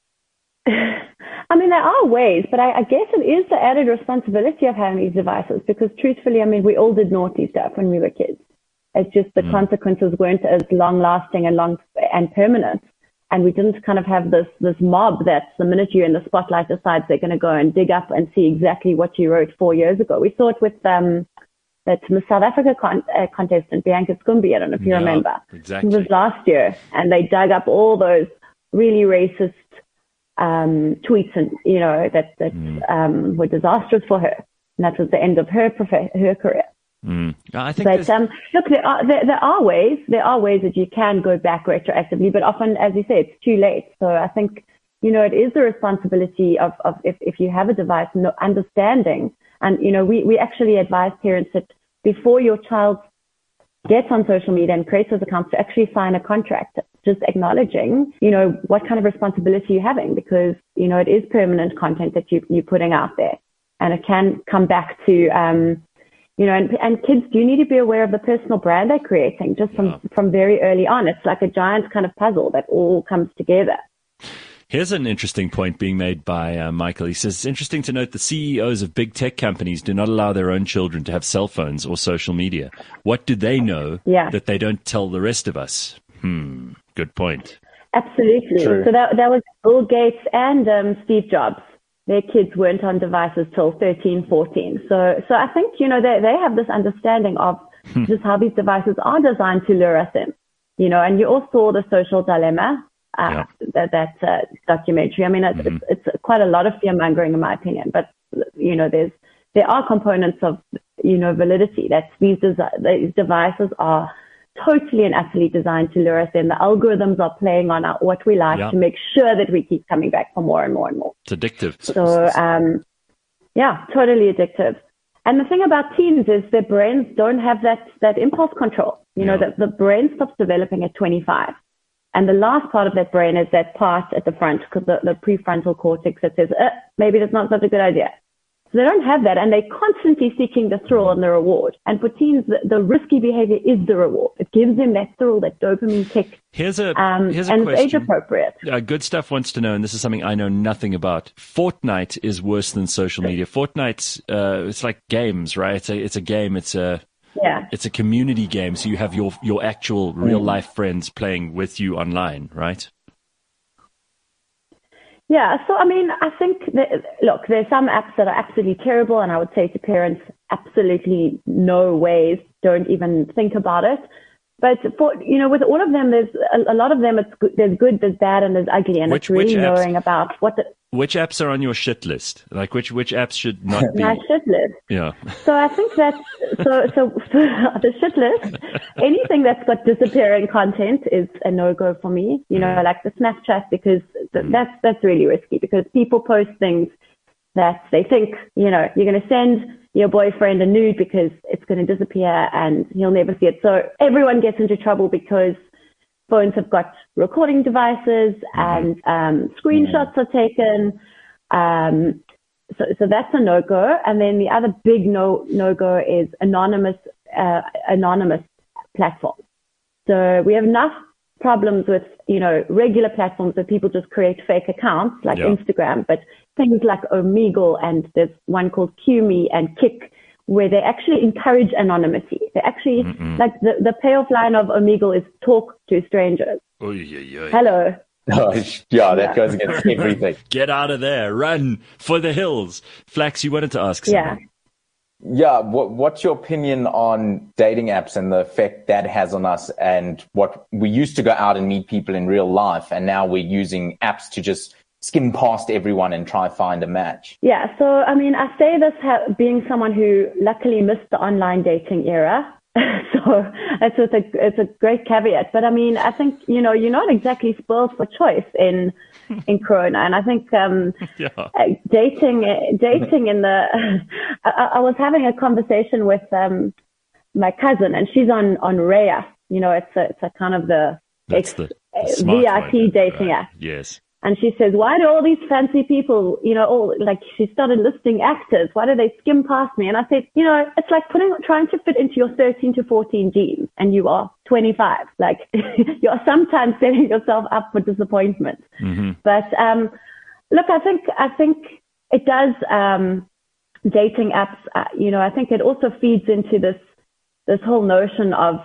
I mean, there are ways, but I, I guess it is the added responsibility of having these devices because truthfully, I mean, we all did naughty stuff when we were kids. It's just the Mm. consequences weren't as long lasting and long and permanent. And we didn't kind of have this, this mob that the minute you're in the spotlight decides they're going to go and dig up and see exactly what you wrote four years ago. We saw it with, um, that Miss South Africa con- uh, contestant, Bianca Scumbi. I don't know if you Yeah, remember. exactly. It was last year, and they dug up all those really racist um, tweets, and you know that that Mm. um, were disastrous for her. And that was the end of her prof- her career. Mm. I think But there's- um, look, there are there, there are ways there are ways that you can go back retroactively, but often, as you say, it's too late. So I think you know it is the responsibility of, of if if you have a device, no, understanding, and you know we we actually advise parents that before your child gets on social media and creates those accounts to actually sign a contract, just acknowledging, you know, what kind of responsibility you're having, because, you know, it is permanent content that you, you're putting out there, and it can come back to, um, you know, and, and kids do need to be aware of the personal brand they're creating just from, Yeah. from very early on. It's like a giant kind of puzzle that all comes together. Here's an interesting point being made by uh, Michael. He says, it's interesting to note the C E Os of big tech companies do not allow their own children to have cell phones or social media. What do they know Yeah. that they don't tell the rest of us? Hmm, good point. Absolutely. True. So that, that was Bill Gates and um, Steve Jobs. Their kids weren't on devices till thirteen, fourteen. So, so I think, you know, they, they have this understanding of just how these devices are designed to lure us in, you know, and you all saw the Social Dilemma. uh, yeah. that, that uh, documentary. I mean, it's, mm-hmm. it's, it's quite a lot of fear mongering in my opinion, but you know, there's, there are components of, you know, validity that these, desi- these devices are totally and utterly designed to lure us in. The algorithms are playing on our, what we like yeah. to make sure that we keep coming back for more and more and more. It's addictive. So, um, yeah, totally addictive. And the thing about teens is their brains don't have that, that impulse control. You know, yeah. the, the brain stops developing at twenty-five. And the last part of that brain is that part at the front, because the, the prefrontal cortex that says, uh, maybe that's not such a good idea. So they don't have that, and they're constantly seeking the thrill and the reward. And for teens, the, the risky behavior is the reward. It gives them that thrill, that dopamine kick. Here's a, um, here's a and question. It's age appropriate. Uh, Good Stuff wants to know, and this is something I know nothing about. Fortnite is worse than social media. Fortnite, uh, it's like games, right? It's a, it's a game. It's a, yeah. It's a community game. So you have your, your actual real life friends playing with you online, right? Yeah, so I mean, I think that, look, there's some apps that are absolutely terrible, and I would say to parents, absolutely no ways, don't even think about it. But for, you know, with all of them, there's a, a lot of them, it's good, there's good, there's bad, and there's ugly, and which, it's really which knowing about what the... Which apps are on your shit list? Like, which, which apps should not be... My shit list. Yeah. So I think that, so, so, so the shit list, anything that's got disappearing content is a no-go for me. You know, mm. like the Snapchat, because th- mm. that's, that's really risky, because people post things that they think, you know, you're going to send your boyfriend a nude because it's going to disappear and he'll never see it. So everyone gets into trouble because phones have got recording devices and um, screenshots are taken. Um, so, so that's a no-go. And then the other big no, no-go is anonymous, uh, anonymous platforms. So we have enough problems with, you know, regular platforms where people just create fake accounts like yeah. Instagram, but things like Omegle, and there's one called QMe and Kik, where they actually encourage anonymity. They actually, Mm-mm. like the, the payoff line of Omegle is talk to strangers. Oy, oy, oy. Hello. Oh, yeah, that goes against everything. Get out of there. Run for the hills. Flax, you wanted to ask something. Yeah. Yeah, what, what's your opinion on dating apps and the effect that has on us, and what we used to go out and meet people in real life, and now we're using apps to just skim past everyone and try find a match? Yeah, so I mean, I say this ha- being someone who luckily missed the online dating era. So it's, it's a it's a great caveat. But I mean, I think, you know, you're not exactly spoiled for choice in in Corona, and I think um, yeah. uh, dating dating in the I, I was having a conversation with um, my cousin, and she's on on Raya. You know, it's a it's a kind of the, That's the, the V I P dating right. app. Yes. And she says, why do all these fancy people, you know, all like she started listing actors. Why do they skim past me? And I said, you know, it's like putting, trying to fit into your thirteen to fourteen genes, and you are twenty-five. Like you're sometimes setting yourself up for disappointment. Mm-hmm. But, um, look, I think, I think it does, um, dating apps, uh, you know, I think it also feeds into this, this whole notion of,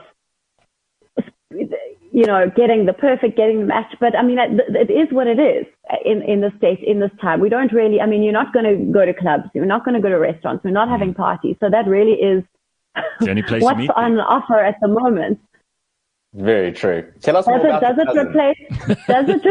you know, getting the perfect, getting the match. But I mean, it, it is what it is in, in this state, in this time. We don't really, I mean, you're not going to go to clubs. You're not going to go to restaurants. We're not having parties. So that really is the only place what's to meet on people. offer at the moment. Very true. Tell us does more it, about Does it cousin. replace, does it,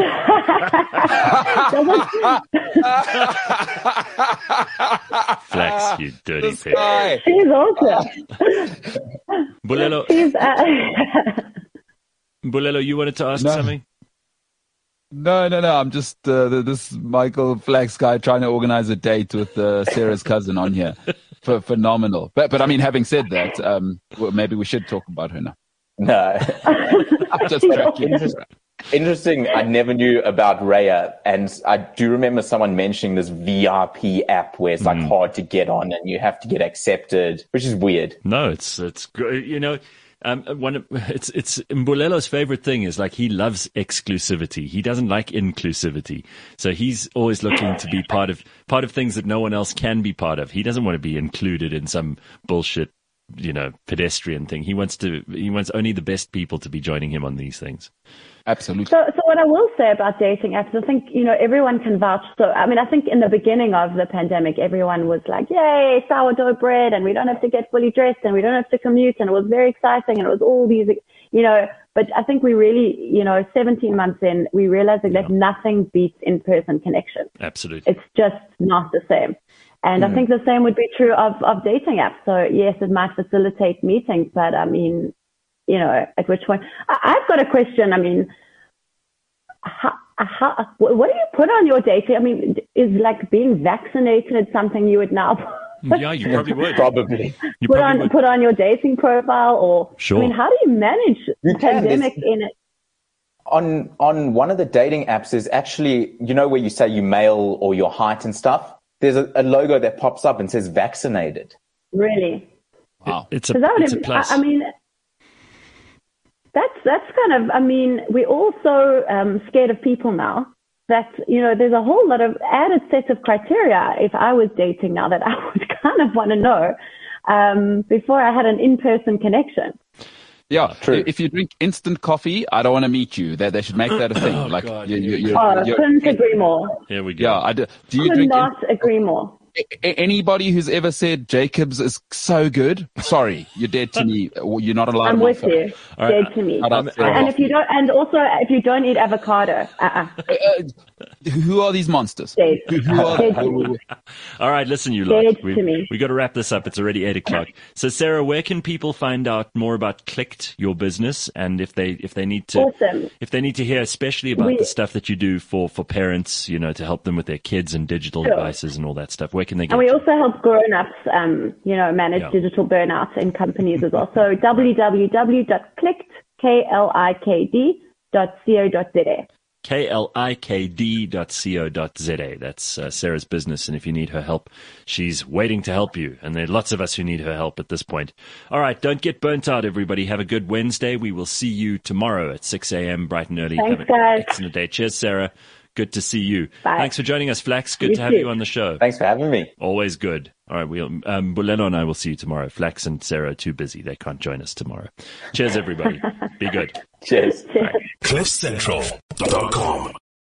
does it Flax, you dirty This pig. guy. She's awesome. Bulelo, She's, uh, Bulelo, you wanted to ask No. something? No, no, no. I'm just uh, th- this Michael Flax guy trying to organize a date with uh, Sarah's cousin on here. F- phenomenal. But, but I mean, having said that, um, well, maybe we should talk about her now. No. I'm just joking. Interesting. I never knew about Raya, and I do remember someone mentioning this V I P app where it's like Mm. hard to get on and you have to get accepted, which is weird. No, it's it's great. You know, um, one of, it's it's Mbulelo's favorite thing is like he loves exclusivity. He doesn't like inclusivity. So he's always looking to be part of part of things that no one else can be part of. He doesn't want to be included in some bullshit you know, pedestrian thing. He wants to, he wants only the best people to be joining him on these things. Absolutely. So, so what I will say about dating apps, I think, you know, everyone can vouch. So, I mean, I think in the beginning of the pandemic, everyone was like, yay, sourdough bread, and we don't have to get fully dressed, and we don't have to commute, and it was very exciting, and it was all these, you know, but I think we really, you know, seventeen months in, we realized that yeah. nothing beats in-person connection. Absolutely. It's just not the same. And mm. I think the same would be true of, of dating apps. So yes, it might facilitate meetings, but I mean, you know, at which point, I, I've got a question. I mean, how, how, what do you put on your dating? I mean, is like being vaccinated something you would now Yeah, you probably would. Probably. You put probably on would. put on your dating profile, or Sure. I mean, how do you manage You the can. pandemic There's- in it? On on one of the dating apps is actually, you know, where you say you male or your height and stuff. There's a, a logo that pops up and says vaccinated. Really? Wow. It's a, 'Cause that would it's a have- plus. I, I mean, that's that's kind of. I mean, we're all so um, scared of people now that, you know, there's a whole lot of added set of criteria. If I was dating now, that I would kind of want to know um, before I had an in-person connection. Yeah, True. If you drink instant coffee, I don't want to meet you. They, they should make that a thing. Oh, like, God, you, you, here we you're, go. Oh, you're- couldn't agree more. Here we go. yeah, I do. Do you Could drink? not agree more. A- anybody who's ever said Jacobs is so good, sorry, you're dead to me. You're not allowed. I'm on my with phone. you. All right, Dead to me. I'd I'm- have to- And if you don't, and also if you don't eat avocado, uh-uh. Uh, who are these monsters? Dead. Who, who are Dead to me. All right, listen, you lot. Dead We to me. we got to wrap this up. It's already eight o'clock. So, Sarah, where can people find out more about Clicked, your business, and if they if they need to Awesome. if they need to hear especially about We- the stuff that you do for for parents, you know, to help them with their kids and digital Sure. devices and all that stuff, where can they get? And we you? also help grown-ups, um, you know, manage Yeah. digital burnout in companies as well. So w w w dot clicked, K L I K D, dot co dot z a. K L I K D dot co dot z a. That's uh, Sarah's business, and if you need her help, she's waiting to help you. And there are lots of us who need her help at this point. All right, don't get burnt out, everybody. Have a good Wednesday. We will see you tomorrow at six a.m. bright and early. Thanks, Have an guys. excellent day. Cheers, Sarah. Good to see you. Bye. Thanks for joining us, Flax. Good You to have too. you on the show. Thanks for having me. Always good. All right, we'll, um, Bulelo and I will see you tomorrow. Flax and Sarah are too busy. They can't join us tomorrow. Cheers, everybody. Be good. Cheers. Cheers. cliff central dot com